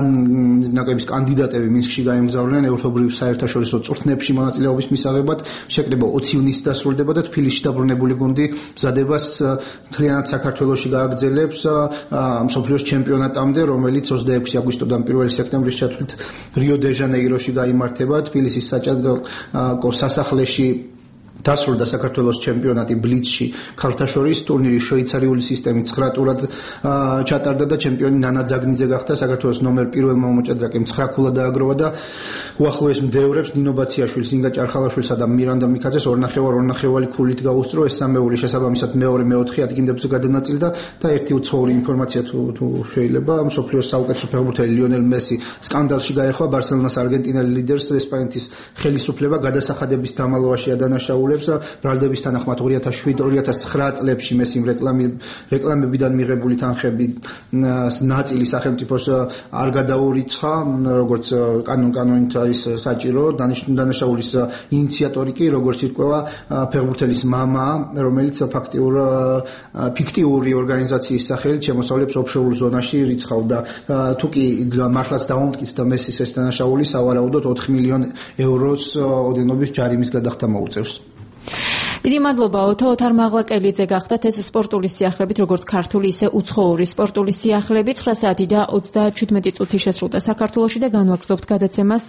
ნაკრების კანდიდატები მინსკში გაემგზავრნენ ევროპულ საერთაშორისო წვრთნებში მონაწილეობის მისაღებად. შეკრება ოცი ივნისს დასრულდება და თბილისში დაბრუნებული გუნდი მზადებას მთლიანად საქართველოში გააგრძელებს მსოფლიოს ჩემპიონატამდე, რომელიც ოცდაექვსი აგვისტოდან პირველი სექტემბრის ჩათვლით რიო დე ჟანეიროში გაიმართება. თბილისის საჭადრაკო სასახლეში დასრულდა საქართველოს ჩემპიონატი ბლიცში ქალთა შორის, ტურნირი შვეიცარიული სისტემით ცხრა ტურად ჩატარდა და ჩემპიონი ნანა ძაგნიძე გახდა. საქართველოს ნომერ პირველმა მოჭადრაკემ ცხრა ქულა დააგროვა და უახლოეს მდევრებს ნინო ბაციაშვილს, ინგა ჭარხალაშვილსა და მირანდა მიქაძეს ორნახევარ ორნახევარი ქულით გაუსწრო. ეს სამეული შესაბამისად მეორე მეოთხე ადგილებზე გადანაწილდა და ერთი უცხოური ინფორმაცია თუ თუ შეიძლება მსოფლიოს საუკეთესო ფეხბურთელი ლიონელ მესი სკანდალში გაეხვა ბარსელონას არგენტინელ ლიდერს ესპანეთის ხელისუფლება გადასახადების დამალვაში ადანაშაულა ბრალდების თანახმად ორი ათას შვიდ ორი ათას ცხრა წლებში მესიმ რეკლამებიდან მიღებული თანხები ნაწილი სახელმწიფოს არ გადაურიცხა, როგორც კანონ კანონით არის საჭირო. დანაშაულის ინიციატორი კი როგორც ირკვევა ფეხბურთელის მამა, რომელიც ფაქტიურ ფიქტიური ორგანიზაციის სახელით შემოსავლებს ოფშორულ ზონაში რიცხავდა. თუ კი მართლაც დაუმტკიცდა და მესის ეს დანაშაული სავარაუდოდ ოთხ მილიონ ევროს ოდენობის ჯარიმის გადახდა მოუწევს. დიდი მადლობა ოთო. ოთარ მაღლაკელიძე გახდათ ეს სპორტული სიახლებით, როგორც ქართული, ისე უცხოური სპორტული სიახლები. ცხრა საათი და ოცდაჩვიდმეტი წუთი შესრულდა საქართველოში და განვაგრძობთ გადაცემას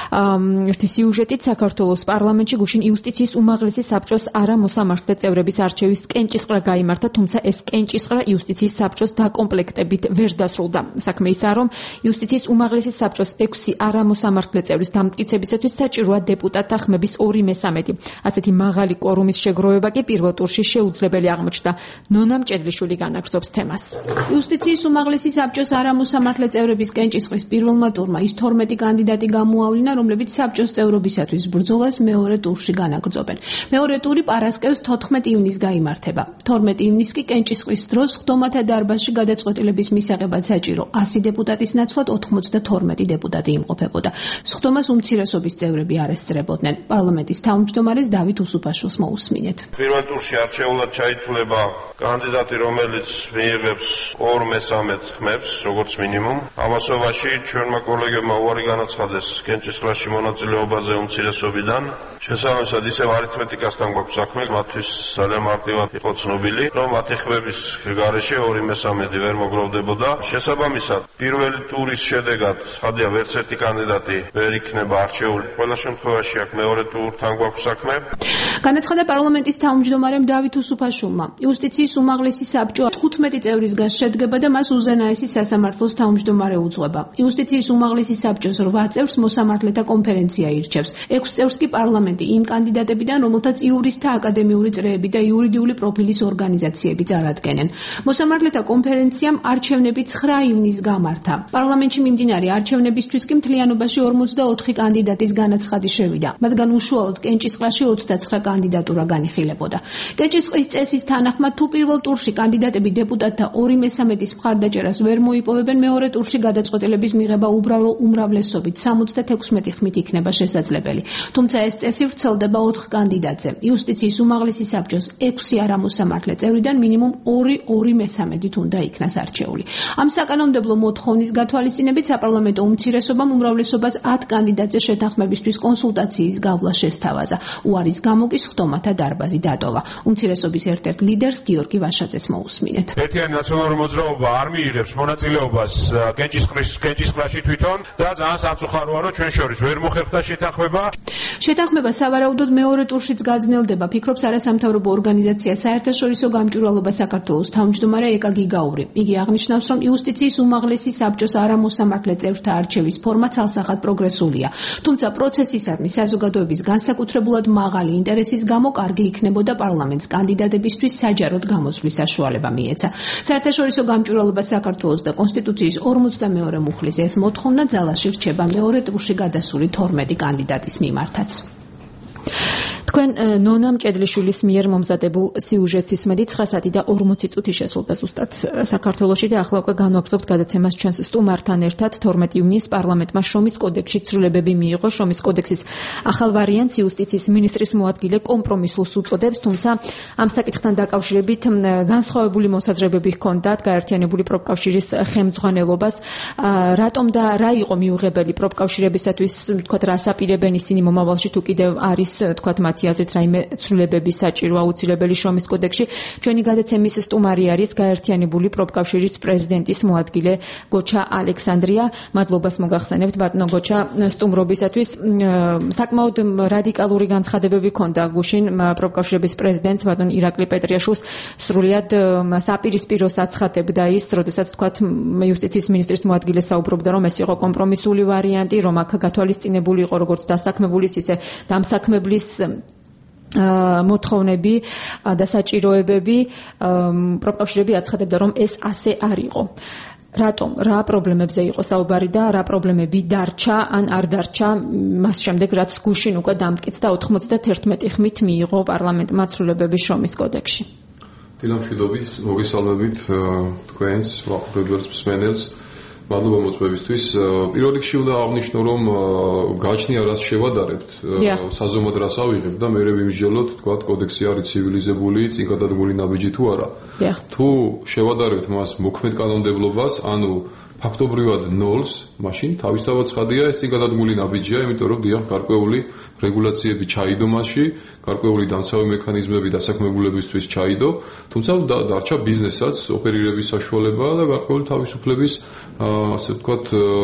ერთი სიუჟეტით. საქართველოს პარლამენტში გუშინ იუსტიციის უმაღლესი საბჭოს არამოსამართლე წევრების არჩევის კენჭისყრა გაიმართა, თუმცა ეს კენჭისყრა იუსტიციის საბჭოს დაკომპლექტებით ვერ დასრულდა. საქმე ისაა, რომ იუსტიციის უმაღლესი საბჭოს ექვსი არამოსამართლე წევრის დამტკიცებისათვის საჭიროა დეპუტატთა ხმების ორი მესამედი. ასეთი მაღალი კვორუმის შეგროვება კი პირველ ტურში შეუძლებელი აღმოჩნდა. ნონა მჭედლიშვილი განაგრძობს თემას. იუსტიციის უმაღლესი საბჭოს არამოსამართლე წევრების კენჭისყრის პირველმა ტურმა ის თორმეტი კანდიდატი გამოავლინა, რომლებიც საბჭოს წევრობისათვის ბრძოლას მეორე ტურში განაგრძობენ. მეორე ტური პარასკევს თოთხმეტი ივნისს გაიმართება. თორმეტი ივნისს კი კენჭისყრის დროს ხდომათა დარბაზში გადაწყვეტილების მისაღებად საჭირო ასი დეპუტატის ნაცვლად ოთხმოცდათორმეტი დეპუტატი იმყოფებოდა. სხდომას უმცირესობის წევრები არ ესწრებოდნენ. პარლამენტის თავმჯდომარეს დავით უსუფაშვილს მოусმინეთ. პირველ ტურში არჩეულად ჩაითვლება კანდიდატი, რომელიც მიიღებს ორ მესამედს ხმებს, როგორც მინიმუმ. ამასობაში ჩვენმა კოლეგებმა უარი განაცხადეს კენჭისყრაში მონაწილეობაზე უმცირესობიდან. შესაბამისად, ისევ არითმეტიკასთან გვაქვს საქმე, მათთვის ძალიან მარტივად იყო ცნობილი, რომ მათი ხმების გარეშე ორი მესამედი ვერ მოგროვდებოდა. შესაბამისად, პირველი ტურის შედეგად ხადია ვერც ერთი კანდიდატი ვერ იქნება არჩეული. ყველა შემთხვევაში აქ მეორე ტურთან გვაქვს საქმე. განაცხადა პარლამენტის თავმჯდომარემ დავით უსუფაშვილმა. იუსტიციის უმაღლესი საბჭო თხუთმეტი წევრისგან შედგება და მას უზენაესი სასამართლოს თავმჯდომარე უძღვება. იუსტიციის უმაღლესი საბჭოს რვა წევრს მოსამართლეთა კონფერენცია ირჩევს. ექვს წევრს კი პარლამენტი იმ კანდიდატებიდან, რომელთაც იურისტთა აკადემიური წრეები და იურიდიული პროფილის ორგანიზაციები წარადგენენ. მოსამართლეთა კონფერენციამ არჩევნები ცხრა ივნისს გამართა. პარლამენტში მიმდინარე არჩევნებისთვის კი მთლიანობაში ორმოცდაოთხი კანდიდატის განაცხადი შევიდა. მათგან უშუალოდ კენჭისყრაში ოცდაცხრა კანდიდატურა განიხილებოდა. კენჭისყრის წესის თანახმად, თუ პირველ ტურში კანდიდატები დეპუტატთა ორი მესამედის მხარდაჭერას ვერ მოიპოვებენ, მეორე ტურში გადაწყვეტილების მიღება უბრალო უმრავლესობით სამოცდათექვსმეტი ხმით იქნება შესაძლებელი. თუმცა ეს წესი ვრცელდება ოთხ კანდიდატზე. იუსტიციის უმაღლესი საბჭოს ექვსი არამოსამართლე წევრიდან მინიმუმ ორი ორი მესამედით უნდა იქნას არჩეული. ამ საკანონმდებლო მოთხოვნის გათვალისწინებით საპარლამენტო უმცირესობამ უმრავლესობას ათ კანდიდატზე შეთანხმებისთვის კონსულტაციის გავლა შესთავაზა. უარის გამო კი სხდომათა დარბაზი დატოვა. უმცირესობის ერთ-ერთ ლიდერს გიორგი ვაშაძეს მოусმინეთ. ერთიანი ნაციონალური მოძრაობა არ მიიღებს მონაწილეობას კენჭისყრის კენჭისყრაში თვითონ და ძალიან სამწუხაროა რომ ჩვენ შორის ვერ მოხერხდა შეთანხმება. შეთანხმება სავარაუდოდ მეორე ტურშიც გაძნელდება, ფიქრობს არასამთავრობო ორგანიზაცია საერთაშორისო გამჭვირვალობა საქართველოს თავმჯდომარე ეკა გიგაური. იგი აღნიშნავს, რომ იუსტიციის უმაღლესი საბჭოს არამოსამართლე წევრთა არჩევის ფორმა ცალსახად პროგრესულია. თუმცა პროცესისადმი საზოგადოების განსაკუთრებულად მაღალი ინტერესის გამო კარგი იქნებოდა პარლამენტს კანდიდატებისთვის საჯაროდ გამოსვლის საშუალება მიეცა. საერთაშორისო გამჭვირვალობა საქართველოს და კონსტიტუციის ორმოცდამეორე მუხლის ეს მოთხოვნა ძალაში რჩება მეორე ტურში გადასული თორმეტი კანდიდატის მიმართაც. თქვენ ნონა მჭედლიშვილის მიერ მომზადებულ სიუჟეტს ისმენთ ცხრა საათი და ორმოცი წუთი შესულდა ზუსტად საქართველოში და ახლა უკვე განვაგრძობთ გადაცემას ჩვენს სტუმართან ერთად. თორმეტი ივნისს პარლამენტმა შრომის კოდექსში ცვლილებები მიიღო. შრომის კოდექსის ახალ ვარიანტს იუსტიციის მინისტრის მოადგილე კომპრომისულს უწოდებს, თუმცა ამ საკითხთან დაკავშირებით განსხვავებული მოსაზრებები ჰქონდათ გაერთიანებული პროფკავშირის ხელმძღვანელობას. რატომ და რა იყო მიუღებელი პროფკავშირებისათვის, თქვათ, რას აპირებენ ისინი მომავალში თუ კიდევ არის, თქვათ, მათი აზრით რაიმე ცვლილებები საჭირო აუცილებელი შრომის კოდექსში. ჩვენი გადაცემის სტუმარი არის გაერთიანებული პროფკავშირის პრეზიდენტის მოადგილე გოჩა ალექსანდრია. მადლობას მოგახსენებთ ბატონო გოჩა სტუმრობისათვის. საკმაოდ რადიკალური განცხადებები ჰქონდა გუშინ პროფკავშირების პრეზიდენტს ბატონ ირაკლი პეტრიაშვილს. სრულიად საპირისპიროს აცხადებდა ის, როდესაც თქვათ იუსტიციის მინისტრის მოადგილე საუბრობდა, რომ ეს იყო კომპრომისული ვარიანტი, რომ აქ გათვალისწინებული იყო როგორც დასაქმებულის, ისე დამსაქმებლის მოთხოვნები და საჭიროებები. პროფკავშირები აცხადებდა, რომ ეს ასე არ იყო. რატომ, რა პრობლემებზე იყო საუბარი და რა პრობლემები დარჩა ან არ დარჩა მას შემდეგ, რაც გუშინ უკვე დამტკიცდა ოცდაათი ხმით მიიღო პარლამენტმა ცვლილებები შრომის კოდექსში. დილამშვიდობით, მოგესალმებით თქვენს ვაყურებელს მსმენელს. მადლობა მოწვევისთვის. პირველ რიგში უნდა აღნიშნო, რომ გააჩნია რას შევადარებთ, საზომად რას ავიღებ და მერე ვიმსჯელოთ, თქვათ, კოდექსი არის ცივილიზებული, წინ გადადგმული ნაბიჯი თუ არა. თუ შევადარებთ მას მოქმედ კანონმდებლობას, ანუ ფაქტობრივად ნოლს, მაშინ თავისთავად ცხადია, ეს წინ გადადგმული ნაბიჯია, იმიტომ რომ დიახ, გარკვეული რეგულაციები ჩაიდო მასში, გარკვეული დამცავი მექანიზმები დასაქმებულებისთვის ჩაიდო, თუმცა დარჩა ბიზნესაც ოპერირების საშუალება და გარკვეული თავისუფლების, ასე ვთქვათ,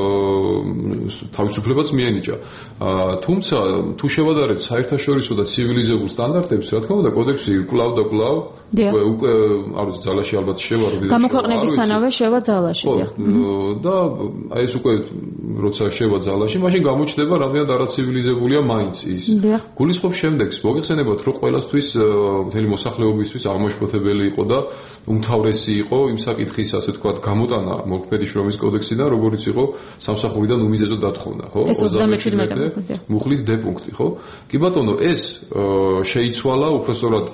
თავისუფლებაც მიენიჭა. თუმცა თუ შევადარებთ საერთაშორისო და ცივილიზებულ სტანდარტებს, რა თქმა უნდა, კოდექსი კვლავ და კვლავ უკვე არ ვიცი, ძალაში ალბათ შევა, რომ გამოქვეყნებისთანავე შევა ძალაში, დიახ. და აი ეს უკვე როცა შევა ძალაში, მაშინ გამოჩნდება, რამდენად არაცივილიზებულია მაინც ის. გულისხმობს შემდეგს, მოგეხსენებათ, რომ ყველასთვის მთელი მოსახლეობისთვის აღმაშფოთებელი იყო და უმთავრესი იყო იმ საკითხის, ასე ვთქვათ, გამოტანა მოქმედი შრომის კოდექსიდან, როგორც იყო სამსახურიდან უმიზესო დათხოვნა, ხო? ოცდამეჩვიდმეტე მუხლის დე პუნქტი, ხო? კი ბატონო, ეს შეიცვალა უпроსორად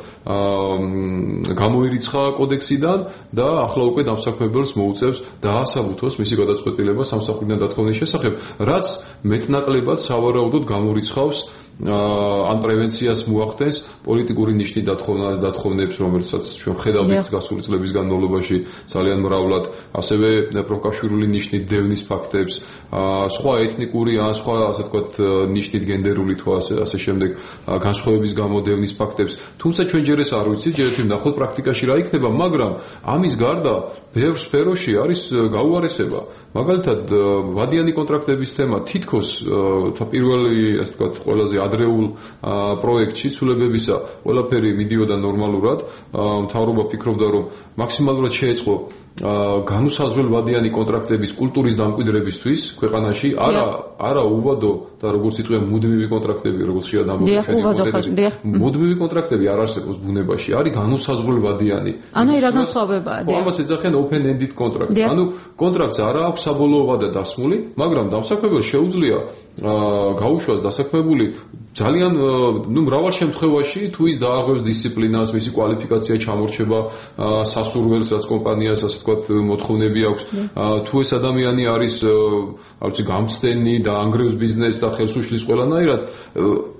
გამოირიცხა კოდექსიდან და ახლა უკვე დამსაქმებელს მოუწევს დაასაბუთოს მისი გადაწყვეტილება სამსახურიდან დათხოვნის შესახებ, რაც მეტნაკლებად სავარაუდოდ გამორიცხავს ან პრევენციას მოახდენს პოლიტიკური ნიშნით დათხოვნებს, რომელსაც ჩვენ ხედავთ გასული წლების განმავლობაში ძალიან მრავლად, ასევე პროფკავშირული ნიშნით დევნის ფაქტებს, სხვა ეთნიკური ან სხვა, ასე ვთქვათ, ნიშნით გენდერული თუ ასე ასე შემდეგ განსხვავების გამო დევნის ფაქტებს. თუმცა ჩვენ ჯერ ეს არ ვიცით, ჯერ ერთი ვნახოთ პრაქტიკაში რა იქნება, მაგრამ ამის გარდა ბევრ სფეროში არის გაუარესება. მაგალითად, ვადიანი კონტრაქტების თემა თითქოს პირველი, ასე ვთქვათ, ყველაზე ადრეულ პროექტში ცვლილებებისა ყველაფერი მიდიოდა ნორმალურად. მთავრობა ფიქრობდა, რომ მაქსიმალურად შეეწყო განუსაზღვრელ ვადიანი კონტრაქტების კულტურის დამკვიდრებისთვის ქვეყანაში, არა არა უვადო და როგორც იტყვიან მუდმივი კონტრაქტები, როგორც შეადამოგვიყვეთ. მუდმივი კონტრაქტები არ არსებობს ბუნებაში, არის განუსაზღვრელ ვადიანი. ანუ რა განსხვავებაა? ამას ეძახიან open ended contract. ანუ კონტრაქტს არ აქვს საბოლოო ვადა დასმული, მაგრამ დამსაქმებელს შეუძლია გაუშვას დასაქმებული ძალიან ნუ მრავალ შემთხვევაში თუ ის დააღვევს დისციპლინას, მისი კვალიფიკაცია ჩამორჩება სასურველს, რაც კომპანიას, ასე ვთქვათ, მოთხოვნები აქვს. თუ ეს ადამიანი არის, არ ვიცი, გამცდენი და ანგრევს ბიზნესს და ხელს უშლის ყველანაირად,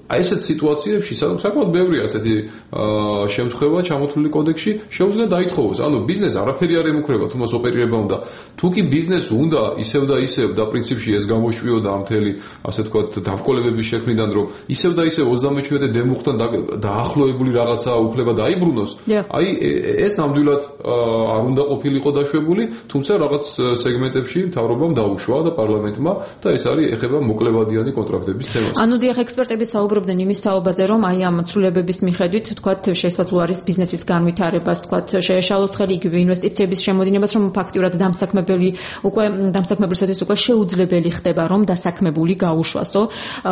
აი ესეთ სიტუაციებში საკმაოდ ბევრია ასეთი შემთხვევა ჩამოთვლილი კოდექსში, შეუძლია დაითხოვოს. ანუ ბიზნეს არაფერი არ ემუქრება, თუ მას ოპერირება უნდა. თუ კი ბიზნეს უნდა ისევ და ისევ და პრინციპში ეს გამოშვიოდა ამ მთელი ასე ვთქვათ დამკოლებების შექმნიდან, რომ ისევ და ისევ ოცდამეჩვიდმეტე დემუხთან დაახლოებული რაღაცა უფლება დაიბრუნოს. აი ეს ნამდვილად არ უნდა ყოფილიყო დაშვებული, თუმცა რაღაც სეგმენტებში მთავრობამ დაუშვა და პარლამენტმა და ეს არის ეხება მოკლევადიანი კონტრაქტების თემას. ანუ დიახ, ექსპერტები საუბრობდნენ იმის თაობაზე, რომ აი ამ ცვლილებების მიხედვით, თქვათ, შესაძლოა არის ბიზნესის განვითარებას, თქვათ, შეეშალოს ხელი იგივე ინვესტიციების შემოდინებას, რომ ფაქტიურად დამსაქმებელი უკვე დამსაქმებელსაც უკვე შეუძლებელი ხდება, რომ დასაქმებული გაუშვასო,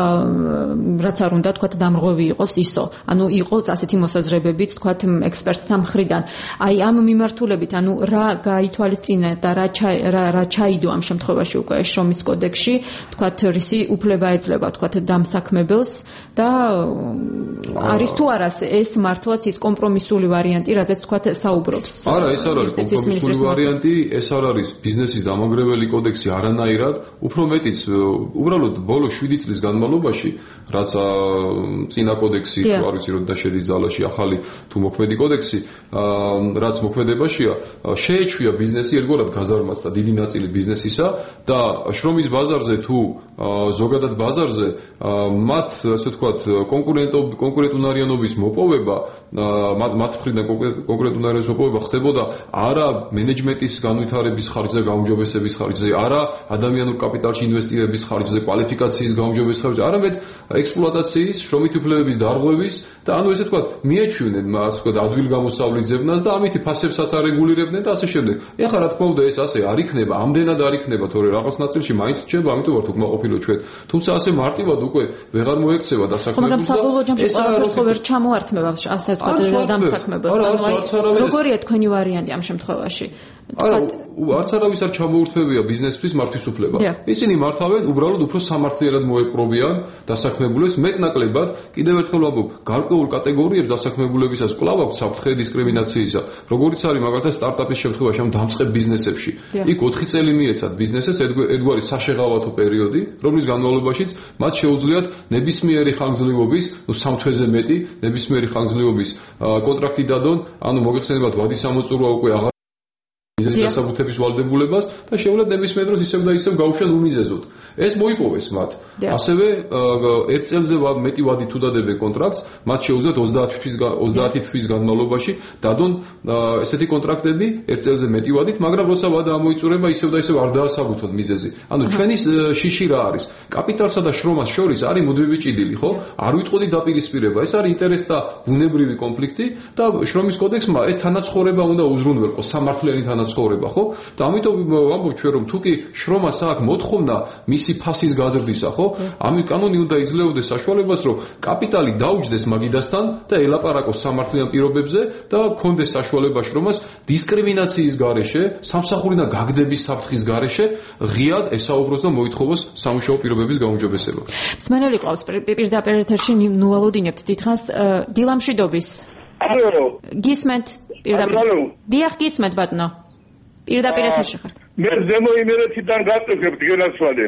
რაც არ უნდა, თქვათ, დამრღვევი იყოს ისო. ანუ იყოს ასეთი მოსაზრებებიც, თქვათ, ექსპერტთა მხრიდან. აი ამ მიმართულებით, ანუ რა გაითვალისწინა და რა რა ჩაიდო ამ შემთხვევაში უკვე შრომის კოდექსში, თქვათ, რისი უფლება ეძლევა, თქვათ, დამსაქმებელს და არის თუ არა ეს მართლაც ის კომპრომისული ვარიანტი, რაზეც თქვათ საუბრობს. არა, ეს არ არის კომპრომისული ვარიანტი, ეს არ არის ბიზნესის დამანგრეველი კოდექსი არანაირად, უფრო მეტიც უბრალოდ ბოლო შვიდი წლის განმავლობაში, რაც წინა კოდექსი, თუ არ ვიცი, როდი შედის ძალაში ახალი თუ მოქმედი კოდექსი, რაც მოქმედებაშია, შეეჩვია ბიზნესი ერთგვარად გაზარმაცდა დიდი ნაწილი ბიზნესისა და შრომის ბაზარზე თუ ზოგადად ბაზარზე მათ ასე ვთქვათ კონკურენტუნარიანობის მოპოვება მათ მათ მხრიდან კონკურენტუნარიანობის მოპოვება ხდებოდა არა მენეჯმენტის განვითარების ხარჯზე, გაუმჯობესების ხარჯზე, არა ადამიანურ კაპიტალში ინვესტირების ხარჯზე, კვალიფიკაციის გაუმჯობესების ხარჯზე, არამედ ექსპლუატაციის, შრომით უფლებების დარღვევის და ანუ ესე ვთქვათ მიეჩვენენ ასე ვთქვათ ადგილგამოსავლის ძებნას და ამით ფასებსაც არეგულირებდნენ და ასე შემდეგ. ეხლა რა თქმა უნდა ეს ასე არ იქნება, ამდენად არ იქნება, თორე რაღაც ნაწილში მაინც რჩება, ამიტომ ვარ თუ კმაყოფილო ჩვენ. თუმცა ასე მარტივად უკვე ვეღარ მოექცევა დასაქმებულს. მაგრამ საბოლოო ჯამში ყველაფერს ხო ვერ ჩამოართმება ასე ვთქვათ დამსაქმებელს. ანუ როგორია თქვენი ვარიანტი ამ შემთხვევაში? არა, არც არავის არ ჩამოურთმევია ბიზნესთვის მართვის უფლება. ისინი მართავენ უბრალოდ უფრო სამართლიანად მოეპყრობიან დასაქმებულებს, მეტნაკლებად, კიდევ ერთხელ ვამბობ, გარკვეულ კატეგორიებს დასაქმებულებისას კვლავ აქვს საფრთხე დისკრიმინაციისა. როგორიც არის მაგალითად სტარტაპის შემთხვევაში ამ დამწყებ ბიზნესებში. იქ ოთხი წელი მიეცათ ბიზნესებს ერთგვარი საშეღავათო პერიოდი, რომლის განმავლობაშიც მათ შეუძლიათ ნებისმიერი ხანგრძლივობის, ნუ სამ თვეზე მეტი ნებისმიერი ხანგრძლივობის კონტრაქტი დადონ, ანუ მოგეხსენებათ ვადი სამოწურვა უკვე აღარ მიზეზი დასაბუთების ვალდებულებას და შეუძლია ნებისმიერ დროს ისევ და ისევ გაუშვან უმიზეზოდ. ეს მოიპოვეს მათ. ასევე ერთ წელზე მეტი ვადი თუ დადებენ კონტრაქტს, მათ შეუძლიათ ოცდაათი თვის განმავლობაში დადონ ესეთი კონტრაქტები ერთ წელზე მეტი ვადით, მაგრამ როცა ვადა ამოიწურება, ისევ და ისევ არ დაასაბუთონ მიზეზი. ანუ ჩვენი შიში რა არის? კაპიტალსა და შრომას შორის არის მუდმივი ჭიდილი, ხო? არ ვიტყოდი დაპირისპირება, ეს არის ინტერესთა ბუნებრივი კონფლიქტი და შრომის კოდექსმა ეს თანაცხოვრება უნდა უზრუნველყოს, სამართლიანი თანაცხოვრება, ხო? და ამიტომ ვამბობ ჩვენ რომ თუ კი შრომას აქვს მოთხოვნა მისი ფასის გაზრდისა, ხო? ამი კანონი უნდა იძლეოდეს საშუალებას, რომ კაპიტალი დაუჯდეს მაგიდასთან და ელაპარაკოს სამართლიან პირობებზე და კონდეს საშუალება შრომას დისკრიმინაციის გარეშე, სამსახურიდან გაგდების საფრთხის გარეშე ღიად ესაუბროს და მოითხოვოს სამუშაო პირობების გაუმჯობესება. მსმენელი ყავს პირდაპირ ეთერში ნუალოდინებთ დიდხანს დილამშვიდობის. ალო. გისმენთ პირდაპირ. დიახ, გისმენთ ბატონო. პირდაპირ ეთერში ხართ. მე ზემო იმერეთიდან გაწევთ გენაცვალე.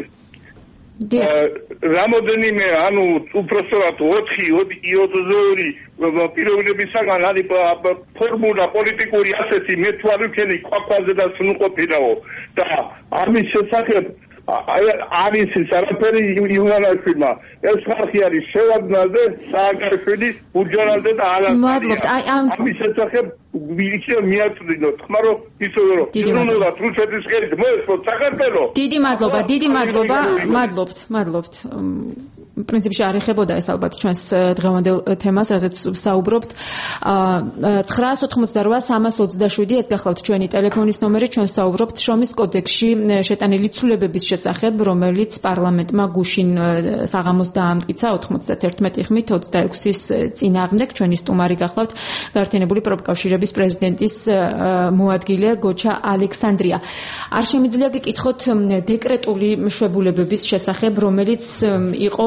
რამოდენიმე ანუ უпростоრად ოთხი ოდზორი პიროვნებისაგან არის ფორმულა პოლიტიკური ასეთი მე თვალიქენი ყვაყვაზე და სუნუყოფილაო და ამის შესახებ არის ის არაფერი იუნანაშვილმა ეს ხალხი არის შევარდნაძე, სააკაშვილი, ბურჯანაძე და ალან. მადლობთ. აი ამ ამის შესახებ ვიქცე მიაწვდინოთ. ხმარო ისევე რომ იუნანად რუსეთის ხელით მოესწროთ საქართველო. დიდი მადლობა, დიდი მადლობა, მადლობთ, მადლობთ. პრინციპში არ ეხებოდა ეს ალბათ ჩვენს დღევანდელ თემას, რაზეც საუბრობთ. ცხრაას ოცდაოთხ სამას ოცდაშვიდი ეს გახლავთ ჩვენი ტელეფონის ნომერი, ჩვენ საუბრობთ შრომის კოდექსში შეტანილი ცვლილებების შესახებ, რომელიც პარლამენტმა გუშინ საღამოს დაამტკიცა ოთხმოცდათერთმეტი ხმით ოცდაექვსის წინააღმდეგ. ჩვენი სტუმარი გახლავთ გაერთიანებული პროფკავშირების პარტნიორების პრეზიდენტის მოადგილე გოჩა ალექსანდრია. არ შემიძლია გეკითხოთ დეკრეტული მშვებულებების შესახებ, რომელიც იყო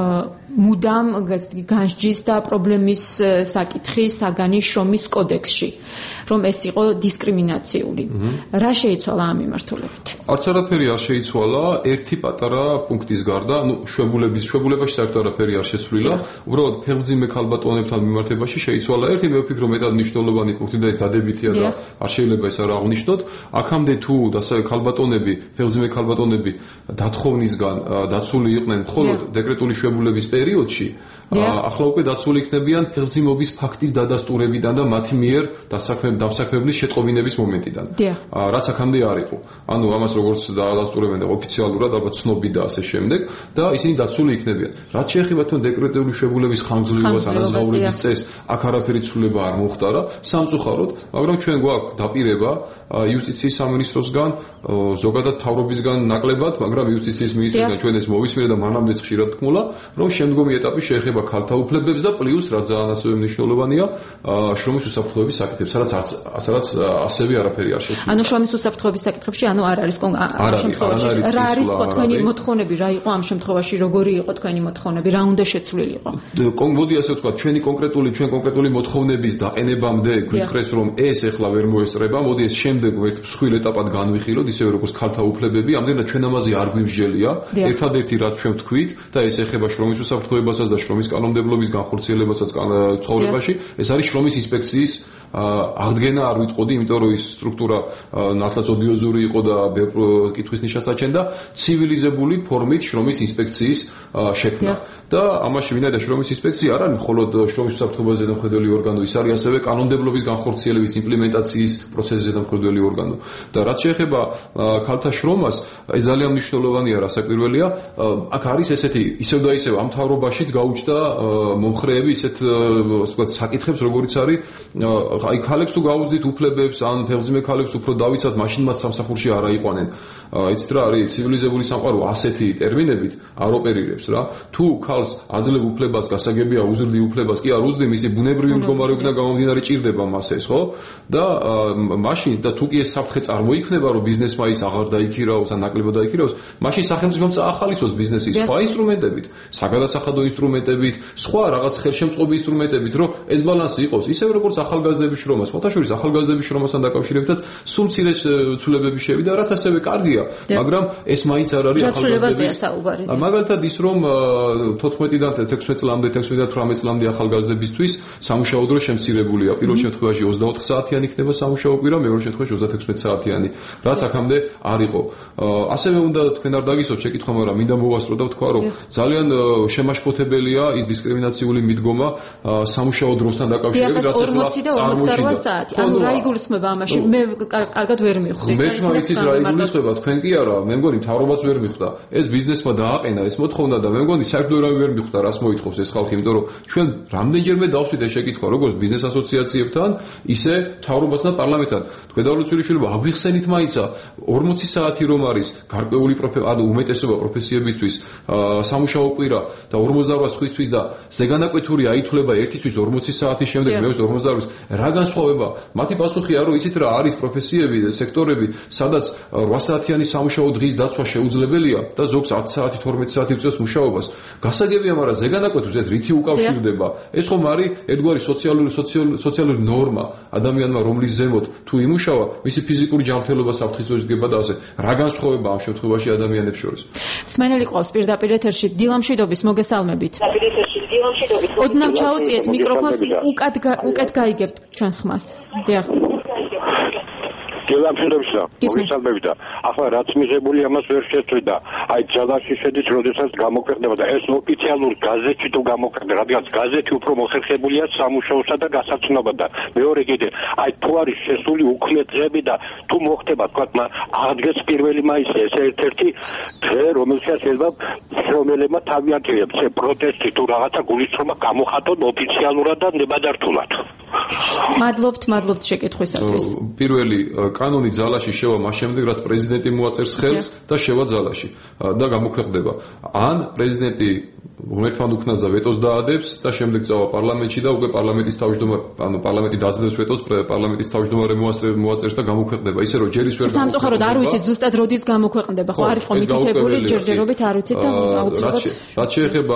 მუდამ განსჯის და პრობლემის საკითხი საგანი შრომის კოდექსში, რომ ეს იყო დისკრიმინაციული. რა შეიცვალა ამ მიმართულებით? არც არაფერი არ შეიცვალა, ერთი პატარა პუნქტის გარდა, ну, შვებულების შვებულებაში საერთოდ არაფერი არ შეცვლილა. უბრალოდ ფეხმძიმე ქალბატონებთან მიმართებაში შეიცვალა ერთი, მე ვფიქრობ მეტად მნიშვნელოვანი პუნქტი და ეს დადებითია და არ შეიძლება ეს არ აღვნიშნოთ. აქამდე თუ დასავე ქალბატონები, ფეხმძიმე ქალბატონები დათხოვნისგან დაცული იყვნენ მხოლოდ დეკრეტული შვებულების პერიოდში, ახლა უკვე დაცული იქნებიან ფეხმძიმობის ფაქტის დადასტურებიდან და მათი მიერ დასაქმებლის შეტყობინების მომენტიდან. რაც აქამდე არ იყო. ანუ ამას როგორც დაადასტურებენ და ოფიციალურად ალბათ ცნობი და ასე შემდეგ და ისინი დაცული იქნებიან. რაც შეეხება თვითონ დეკრეტული შვებულების ხანგრძლივობას, ანაზღაურების წესს, აქ არაფერი ცვლილება არ მოხდარა სამწუხაროდ, მაგრამ ჩვენ გვაქვს დაპირება იუსტიციის სამინისტროსგან, ზოგადად მთავრობისგან ნაკლებად, მაგრამ იუსტიციის მინისტრიდან ჩვენ ეს მოვისმინე და მანამდეც ხშირად თქმულა, რომ შემდგომი ეტაპი შეეხება ქალთა უფლებებს და პლუს რაც ძალიან ასევე მნიშვნელოვანია, შრომის უსაფრთხოების საკითხებს, სადაც სადაც ასევე არაფერი არ შეცვლილა. ანუ შრომის უსაფრთხოების საკითხებში ანუ არ არის ამ შემთხვევაში რა არის თქვენი მოთხოვნები, რა იყო ამ შემთხვევაში, როგორი იყო თქვენი მოთხოვნები, რა უნდა შეცვლილიყო? მოდი ასე ვთქვა, ჩვენი კონკრეტული ჩვენ კონკრეტული მოთხოვნების დაყენებამდე გითხრეს რომ ეს ეხლა ვერ მოესწრება, მოდი ეს შემდეგ ერთ მსხვილ ეტაპად განვიხილოთ, ისევე როგორც ქალთა უფლებები, ამდენად ჩვენ ამაზე არ გვიმსჯელია. ერთადერთი რაც ჩვენ ვთქვით და ეს ეხება შრომის უსაფრთხოებასაც და შრომის კანონმდებლობის განხორციელებასაც ცხოვრებაში, ეს არის შრომის ინსპექციის აღდგენა არ ვიტყოდი, იმიტომ რომ ის სტრუქტურა ნათლად ოდიოზური იყო და კითხვის ნიშანს აჩენდა ცივილიზებული ფორმით შრომის ინსპექციის შექმნა. და ამაში ვინაიდან შრომის ინსპექცია არ არის მხოლოდ შრომის უსაფრთხოებაზე ზედამხედველი ორგანო, ის არის ასევე კანონმდებლობის განხორციელების იმპლემენტაციის პროცესზე ზედამხედველი ორგანო. და რაც შეეხება ქალთა შრომას, ეს ძალიან მნიშვნელოვანია, რასაკვირველია, აქ არის ესეთი ისევ და ისევ ამ მთავრობაშიც გაუჩნდა მომხრეები ისეთ ვთქვათ საკითხებს, როგორიც არის აი ქალებს თუ გაუზდით უფლებებს, ან ფეხმძიმე ქალებს უფრო დავიცავთ, მაშინ მათ სამსახურში არ აიყვანენ. იცით რა არის ცივილიზებული სამყარო ასეთი ტერმინებით არ ოპერირებს რა. თუ ქალს აძლევ უფლებას, გასაგებია უზრდი უფლებას, კი არ უზრდი, მისი ბუნებრივი მდგომარეობიდან გამომდინარე ჭირდება მას ეს, ხო? და მაშინ და თუ კი ეს საფრთხე წარმოიქმნება, რომ ბიზნესმა ის აღარ დაიქირაოს, ან ნაკლებად დაიქირაოს, მაშინ სახელმწიფომ წაახალისოს ბიზნესი სხვა ინსტრუმენტებით, საგადასახადო ინსტრუმენტებით, სხვა რაღაც ხელშემწყობი ინსტრუმენტებით, რომ ეს ბალანსი იყოს, ისევ როგორც ახალგაზრდების შრომას, მოთაშორის ახალგაზრდების შრომასთან დაკავშირებითაც სულ მცირე ცვლილებები შევიდა, რაც ასევე კარგია, მაგრამ ეს მაინც არ არის ახალგაზრდების. მაგალითად ის რომ თოთხმეტიდან თექვსმეტ წლამდე, თექვსმეტიდან თვრამეტ წლამდე ახალგაზრდებისთვის სამუშაო დრო შემცირებულია. პირველ შემთხვევაში ოცდაოთხ საათიანი იქნება სამუშაო კვირა, მეორე შემთხვევაში ოცდათექვსმეტ საათიანი, რაც აქამდე არ იყო. ასევე უნდა თქვენ არ დაგისვათ შეკითხვა, მაგრამ მინდა მოვასწრო და ვთქვა, რომ ძალიან შემაშფოთებელია ის დისკრიმინაციული მიდგომა სამუშაო დროსთან დაკავშირებით, რაც ახლა ორმოცდაოთხ საათი. ანუ რა იგულისხმება ამაში? მე კარგად ვერ მივხვდი. მე თვითონ რა იგულისხმება, თქვენ კი არა, მე მგონი მთავრობაც ვერ მიხვდა. ეს ბიზნესმა დააყენა ეს მოთხოვნა და მე მგონი საერთოდ ვერ მიხვდა, რას მოითხოვს ეს ხალხი, იმიტომ რომ ჩვენ რამდენჯერმე დავსვით ეს შეკითხვა, როგორც ბიზნეს ასოციაციებთან, ისე მთავრობასთან და პარლამენტთან. თქვენ დავლოცვილიშვილობა, აგვიხსენით მაინცა ორმოცი საათი რომ არის გარკვეული ანუ უმეტესობა პროფესიებისთვის სამუშაო კვირა და ორმოცდაოთხ სხვისთვის და ზეგანაკვეთური აითვლება ერთისთვის ორმოცი საათის შემდეგ მეც ორმოცდაოთხ რა განსხვავება? მათი პასუხია, რომ იცით რა არის პროფესიები, სექტორები, სადაც რვა საათიანი სამუშაო დღის დაცვა შეუძლებელია და ზოგს ათი საათი, თორმეტი საათი უწევს მუშაობას. გასაგებია, მაგრამ ზეგანაკვეთებს ეს რითი უკავშირდება? ეს ხომ არის ერთგვარი სოციალური სოციალური ნორმა ადამიანმა, რომლის ზემოთ თუ იმუშავა, მისი ფიზიკური ჯანმრთელობა საფრთხის დგება და ასე. რა განსხვავება ამ შემთხვევაში ადამიანებს შორის? მსმენელი ყავს პირდაპირ ეთერში. დილამშვიდობის, მოგესალმებით. ოდნავ ჩაუწიეთ მიკროფონს, უკეთ უკეთ გაიგებთ ჩვენს ხმას. დიახ. გელამშვიდობისა, მოგესალმებით და ახლა რაც მიღებული ამას ვერ შეწვიდა. აი ძალაში შედის, როდესაც გამოქვეყნდება და ეს ოფიციალურ გაზეთში თუ გამოქვეყნდება, რადგან გაზეთი უფრო მოხერხებულია სამუშაოსა და გასაცნობად და მეორე კიდე აი თუ არის შესული უქმე დღეები და თუ მოხდება თქვა აღდგეს პირველი მაისი, ეს ერთ-ერთი დღე, რომელსაც შეიძლება შრომელებმა თავიანთი პროტესტი თუ რაღაცა გულისხმობა გამოხატონ ოფიციალურად და ნებადართულად. მადლობთ, მადლობთ შეკითხვისათვის. პირველი კანონი ძალაში შევა მას შემდეგ, რაც პრეზიდენტი მოაწერს ხელს და შევა ძალაში და გამოქვეყნდება. ან პრეზიდენტი ღმერთთან უკნაზე ვეტოს დაადებს და შემდეგ წავა პარლამენტში და უკვე პარლამენტის თავმჯდომარე, ანუ პარლამენტი დაძლევს ვეტოს, პარლამენტის თავმჯდომარე მოაწერს და გამოქვეყნდება. ისე რომ ჯერის ვერ გამოქვეყნდება. სამწუხაროდ არ ვიცით ზუსტად როდის გამოქვეყნდება, ხო? არ იყო მითითებული ჯერჯერობით არ ვიცით და აუცილებლად. რაც შეეხება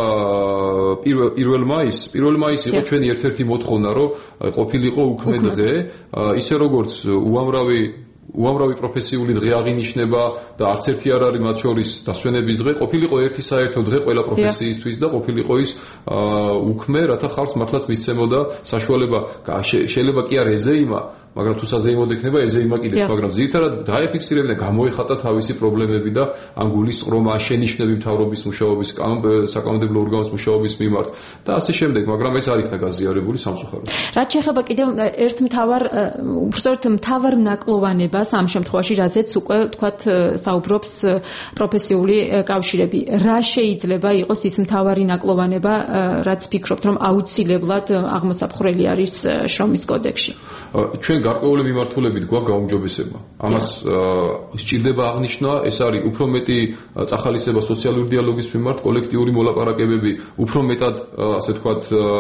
პირველ მაისს, პირველ მაისს იყო ჩვენი ერთ-ერთი მოთხოვნა, რომ ყოფილიყო უქმე დღე, ისე როგორც უამრავი უამრავი პროფესიული დღე აღინიშნება და არც ერთი არ არის მათ შორის დასვენების დღე, ყოფილიყო ერთი საერთო დღე ყველა პროფესიისთვის და ყოფილიყო ის უქმე, რათა ხალხს მართლაც მისცემოდა საშუალება, შეიძლება კი არ ეზეიმა, მაგრამ თუ საზეიმოდ ექნება ეზეიმა კიდეც, მაგრამ ძირითადად დაეფიქსირებინა, გამოეხატა თავისი პრობლემები და ან გულისწყრომა, შენიშვნები მთავრობის მუშაობის, საკანონმდებლო ორგანოს მუშაობის მიმართ და ასე შემდეგ, მაგრამ ეს არ იქნა გაზიარებული სამწუხაროდ. რაც შეეხება კიდევ ერთ მთავარ, უბრალოდ მთავარ ნაკლოვანებას ამ შემთხვევაში, რაზეც უკვე თქვათ საუბრობს პროფესიული კავშირები. რა შეიძლება იყოს ის მთავარი ნაკლოვანება, რაც ფიქრობთ, რომ აუცილებლად აღმოსაფხრელი არის შრომის კოდექსში? ჩვენ გარკვეული მიმართულებით გვაქვს გაუმჯობესება. ამას სჭირდება აღნიშნა, ეს არის უფრო მეტი წახალისება სოციალური დიალოგის მიმართ, კოლექტიური მოლაპარაკებები, უფრო მეტად, ასე ვთქვათ,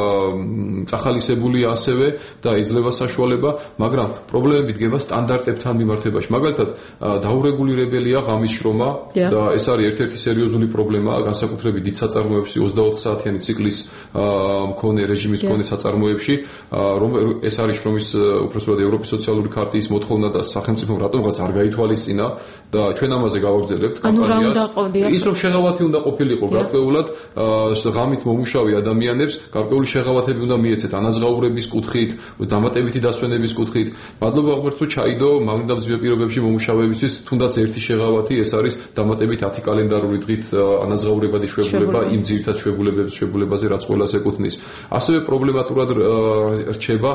წახალისებულია ასევე და იძლევა საშუალება, მაგრამ პრობლემები დგება სტანდარტებთან მიმართებაში. მაგალითად, დაურეგულირებელია ღამის შრომა და ეს არის ერთ-ერთი სერიოზული პრობლემა, განსაკუთრებით დიდ საწარმოებში ოცდაოთხ საათიანი ციკლის მქონე რეჟიმის მქონე საწარმოებში, რომ ეს არის შრომის უпроსტად ევროპის სოციალური ქარტიის მოთხოვნა და სახელმწიფომ რატომღაც არ გაითვალისწინა და ჩვენ ამაზე გავაგზავნებთ კამპანიას. ის რომ შეღავათი უნდა ყოფილიყო გარკვეულად ღამით მომუშავე ადამიანებს, გარკვეული შეღავათები უნდა მიეცეთ ანაზღაურების კუთხით, დამატებითი დასვენების კუთხით. მადლობა ღმერთს რომ ჩაიდო მამიდამძიმე პირობებში მომუშავეებისთვის თუნდაც ერთი შეღავათი, ეს არის დამატებით ათი კალენდარული დღით ანაზღაურებადი შვებულება იმ ძირითად შვებულებების შვებულებაზე, რაც ყველას ეკუთვნის. ასევე პრობლემატურად რჩება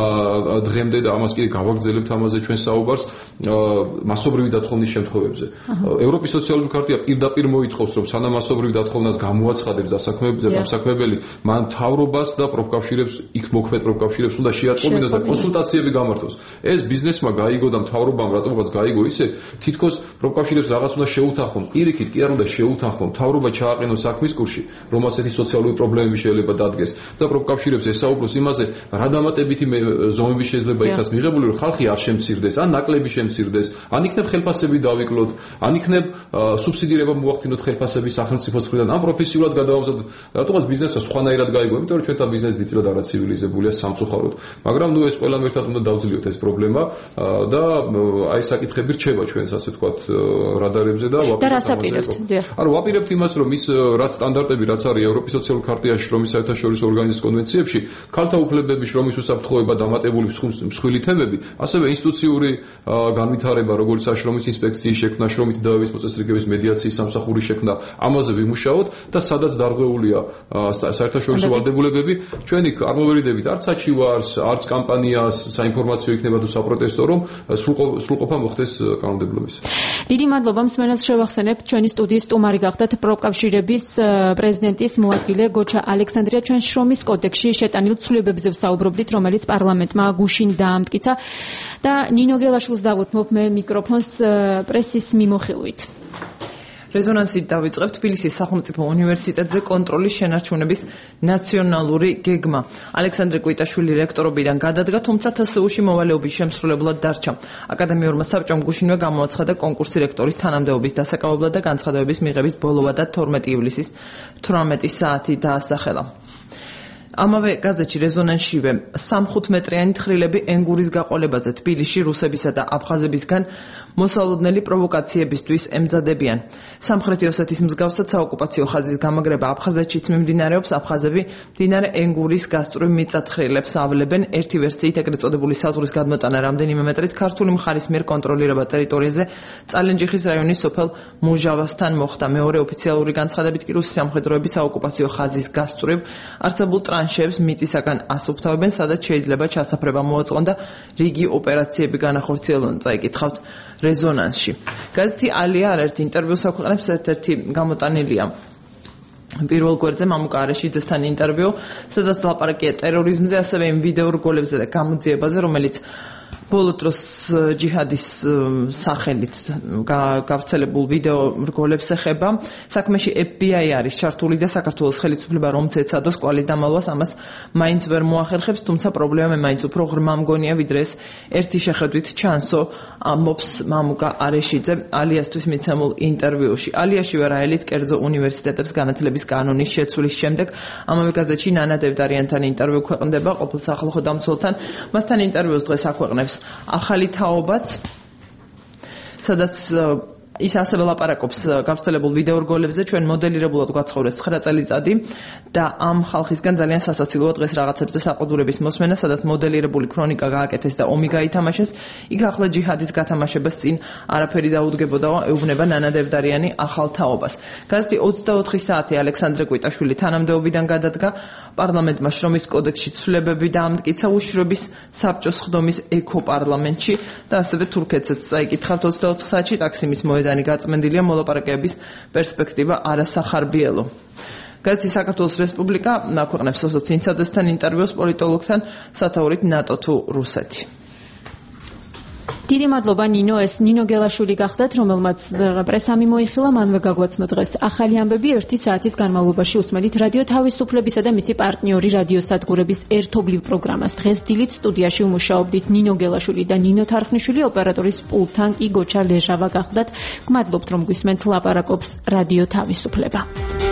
დღემდე და ამას კიდე გავაგრძელებთ ამაზე ჩვენ საუბარს მასობრივი დათხოვნის შემთხვევებზე. ევროპის სოციალური ქარტია პირდაპირ მოითხოვს, რომ სანამ მასობრივი დათოვნას გამოაცხადებს დასაქმებელი, მან მთავრობას და პროფკავშირებს, იქ მოქმედ პროფკავშირებს უნდა შეატყობინოს და კონსულტაციები გამართოს. ეს ბიზნესმა გაიგო და მთავრობამ რატომღაც გაიგო ისე, თითქოს პროფკავშირებს რაღაც უნდა შეუთანხმონ. პირიქით კი არ უნდა შეუთანხმონ, მთავრობა ჩააყენოს საქმის კურსში, რომ ასეთი სოციალური პრობლემები შეიძლება დადგეს და პროფკავშირებს ესაუბროს იმაზე, რა დამატებითი ზომები შეიძლება იქაც მიღებული, რომ ხალხი არ შემცირდეს, ან ნაკლები შემცირდეს, ან იქნებ ხელფასები დავიკლოთ, ან იქნებ სუბსიდირება მოახდინოთ ხელფასების სახელმწიფოს მხრიდან, ან პროფესიულად გადავამზადოთ. რატომაც ბიზნესს სხვანაირად გაიგო, იმიტომ რომ ჩვენთან ბიზნესი დიდწილად არაცივილიზებულია სამწუხაროდ. მაგრამ ნუ ეს ყველამ ერთად უნდა დავძლიოთ ეს პრობლემა და აი საკითხები რჩება ჩვენს ასე ვთქვათ რადარებზე და ვაპირებთ. ანუ ვაპირებთ იმას, რომ ის რაც სტანდარტები, რაც არის ევროპის სოციალურ ქარტიაში, შრომის საერთაშორისო ორგანიზაციის კონვენციებში, ქალთა უფლებების, შრომის უსაფრთხოება, დამატებული მსხვილი თემები, ასევე ინსტიტუციური განვითარება, როგორც შრომის ინსპექციის შექმნა, შრომით დაბადებების მოწესრიგების მედიაციის სამსახურის შექმნა, ამაზე ვიმუშაოთ და სადაც დარღვეულია საერთაშორისო ვალდებულებები, ჩვენი წარმოვერიდებით არც საჩივარს, არც კამპანიას საინფორმაციო იქნება თუ საპროტესტო, რომ სრულყოფა მოხდეს კანონმდებლობის. დიდი მადლობა მსმენელს შევახსენებთ, ჩვენი სტუდიის სტუმარი გახდათ პროფკავშირების პრეზიდენტის მოადგილე გოჩა ალექსანდრია. ჩვენ შრომის კოდექსში შეტანილ ცვლილებებზე ვსაუბრობდით, რომელიც პარლამენტმა გუშინ დაამტკიცა და ნინო გელაშვილს დავუთმობ მე მიკროფონს პრესის მიმოხილვით. რეზონანსით დავიწყებთ თბილისის სახელმწიფო უნივერსიტეტზე კონტროლის შენარჩუნების ნაციონალური გეგმა. ალექსანდრე კვიტაშვილი რექტორობიდან გადადგა, თუმცა თსუ-ში მოვალეობის შემსრულებლად დარჩა. აკადემიურმა საბჭომ გუშინვე გამოაცხადა კონკურსი რექტორის თანამდებობის დასაკავებლად და განცხადებების მიღების ბოლოვა და თორმეტი ივლისის თვრამეტი საათი დაასახელა. ამავე გაზეთში რეზონანსშივე სამხუთმეტრიანი თხრილები ენგურის გაყოლებაზე თბილისში რუსებისა და აფხაზებისგან მოსალოდნელი პროვოკაციებისთვის ემზადებიან. სამხრეთი ოსეთის მსგავსად საოკუპაციო ხაზის გამაგრება აფხაზეთშიც მიმდინარეობს. აფხაზები მდინარე ენგურის გასწვრივ მიწათხრილებს ავლებენ. ერთი ვერსიით ეგრეთ წოდებული საზღვრის გადმოტანა რამდენიმე მეტრით ქართული მხარის მიერ კონტროლირება ტერიტორიაზე წალენჯიხის რაიონის სოფელ მუჟავასთან მოხდა. მეორე ოფიციალური განცხადებით კი რუსი სამხედროები საოკუპაციო ხაზის გასწვრივ არსებულ ტრანშებს მიწისაგან ასუფთავებენ, სადაც შეიძლება ჩასაფრება მოაწყონ და რიგი ოპერაციები განახორციელონ. წაიკითხავთ რეზონანსში. გაზეთი ალია არაერთი ინტერვიუს აქვეყნებს, ერთ-ერთი გამოტანილია პირველ გვერდზე მამუკა არეშიძესთან ინტერვიუ, სადაც ლაპარაკია ტერორიზმზე, ასევე იმ ვიდეო რგოლებზე და გამოძიებაზე, რომელიც ბოლო დროს ჯიჰადის სახელით გავრცელებულ ვიდეო რგოლებს ეხება. საქმეში ეფ ბი აი არის ჩართული და საქართველოს ხელისუფლება რომ ცეცადოს კვალის დამალვას ამას მაინც ვერ მოახერხებს, თუმცა პრობლემა მე მაინც უფრო ღრმა მგონია ვიდრე ეს ერთი შეხედვით ჩანსო, ამბობს მამუკა არეშიძე ალიასთვის მიცემულ ინტერვიუში. ალიაში ვერაელით კერძო უნივერსიტეტებს განათლების კანონის შეცვლის შემდეგ ამავე გაზეთში ნანა დევდარიანთან ინტერვიუ ქვეყნდება ყოფილ სახალხო დამცველთან. მასთან ინტერვიუს დღეს აქვეყნებს ახალი თაობაც, სადაც ის ასევე ლაპარაკობს გავრცელებულ ვიდეო რგოლებზე. ჩვენ მოდელირებულად გვაცხოვრეს ცხრა წელიწადი და ამ ხალხისგან ძალიან სასაცილოა დღეს რაღაცებზე საყდურების მოსმენა, სადაც მოდელირებული ქრონიკა გააკეთეს და ომი გაითამაშეს. იქ ახლა ჯიჰადის გათამაშებას წინ არაფერი დაუდგებოდაო, ეუბნება ნანა დევდარიანი ახალ თაობას. გაზეთი ოცდაოთხი საათი ალექსანდრე კვიტაშვილი თანამდებობიდან გადადგა. პარლამენტმა შრომის კოდექსში ცვლილებები დაამტკიცა უშრობის საბჭოს ხდომის ეკოპარლამენტში და ასევე თურქეთსაც წაიკითხავთ ოცდაოთხ საათში ტაქსიმის მოედანი გაწმენდილია, მოლაპარაკებების პერსპექტივა არასახარბიელო. გაზეთი საქართველოს რესპუბლიკა აქვეყნებს ოსო ცინცაძესთან ინტერვიუს პოლიტოლოგთან სათაურით ნატო თუ რუსეთი. დიდი მადლობა ნინო, ეს ნინო გელაშვილი გახდათ, რომელმაც პრესამი მოიხილა, მანვე გაგვაცნო დღეს ახალი ამბები ერთი საათის განმავლობაში უსმენით რადიო თავისუფლებისა და მისი პარტნიორი რადიო სადგურების ერთობლივ პროგრამას. დღეს დილით სტუდიაში უმუშაობდით ნინო გელაშვილი და ნინო თარხნიშვილი, ოპერატორის პულტთან კი გოჩა ლეჟავა გახდათ. გმადლობთ რომ გვისმენთ, ლაპარაკობს რადიო თავისუფლება.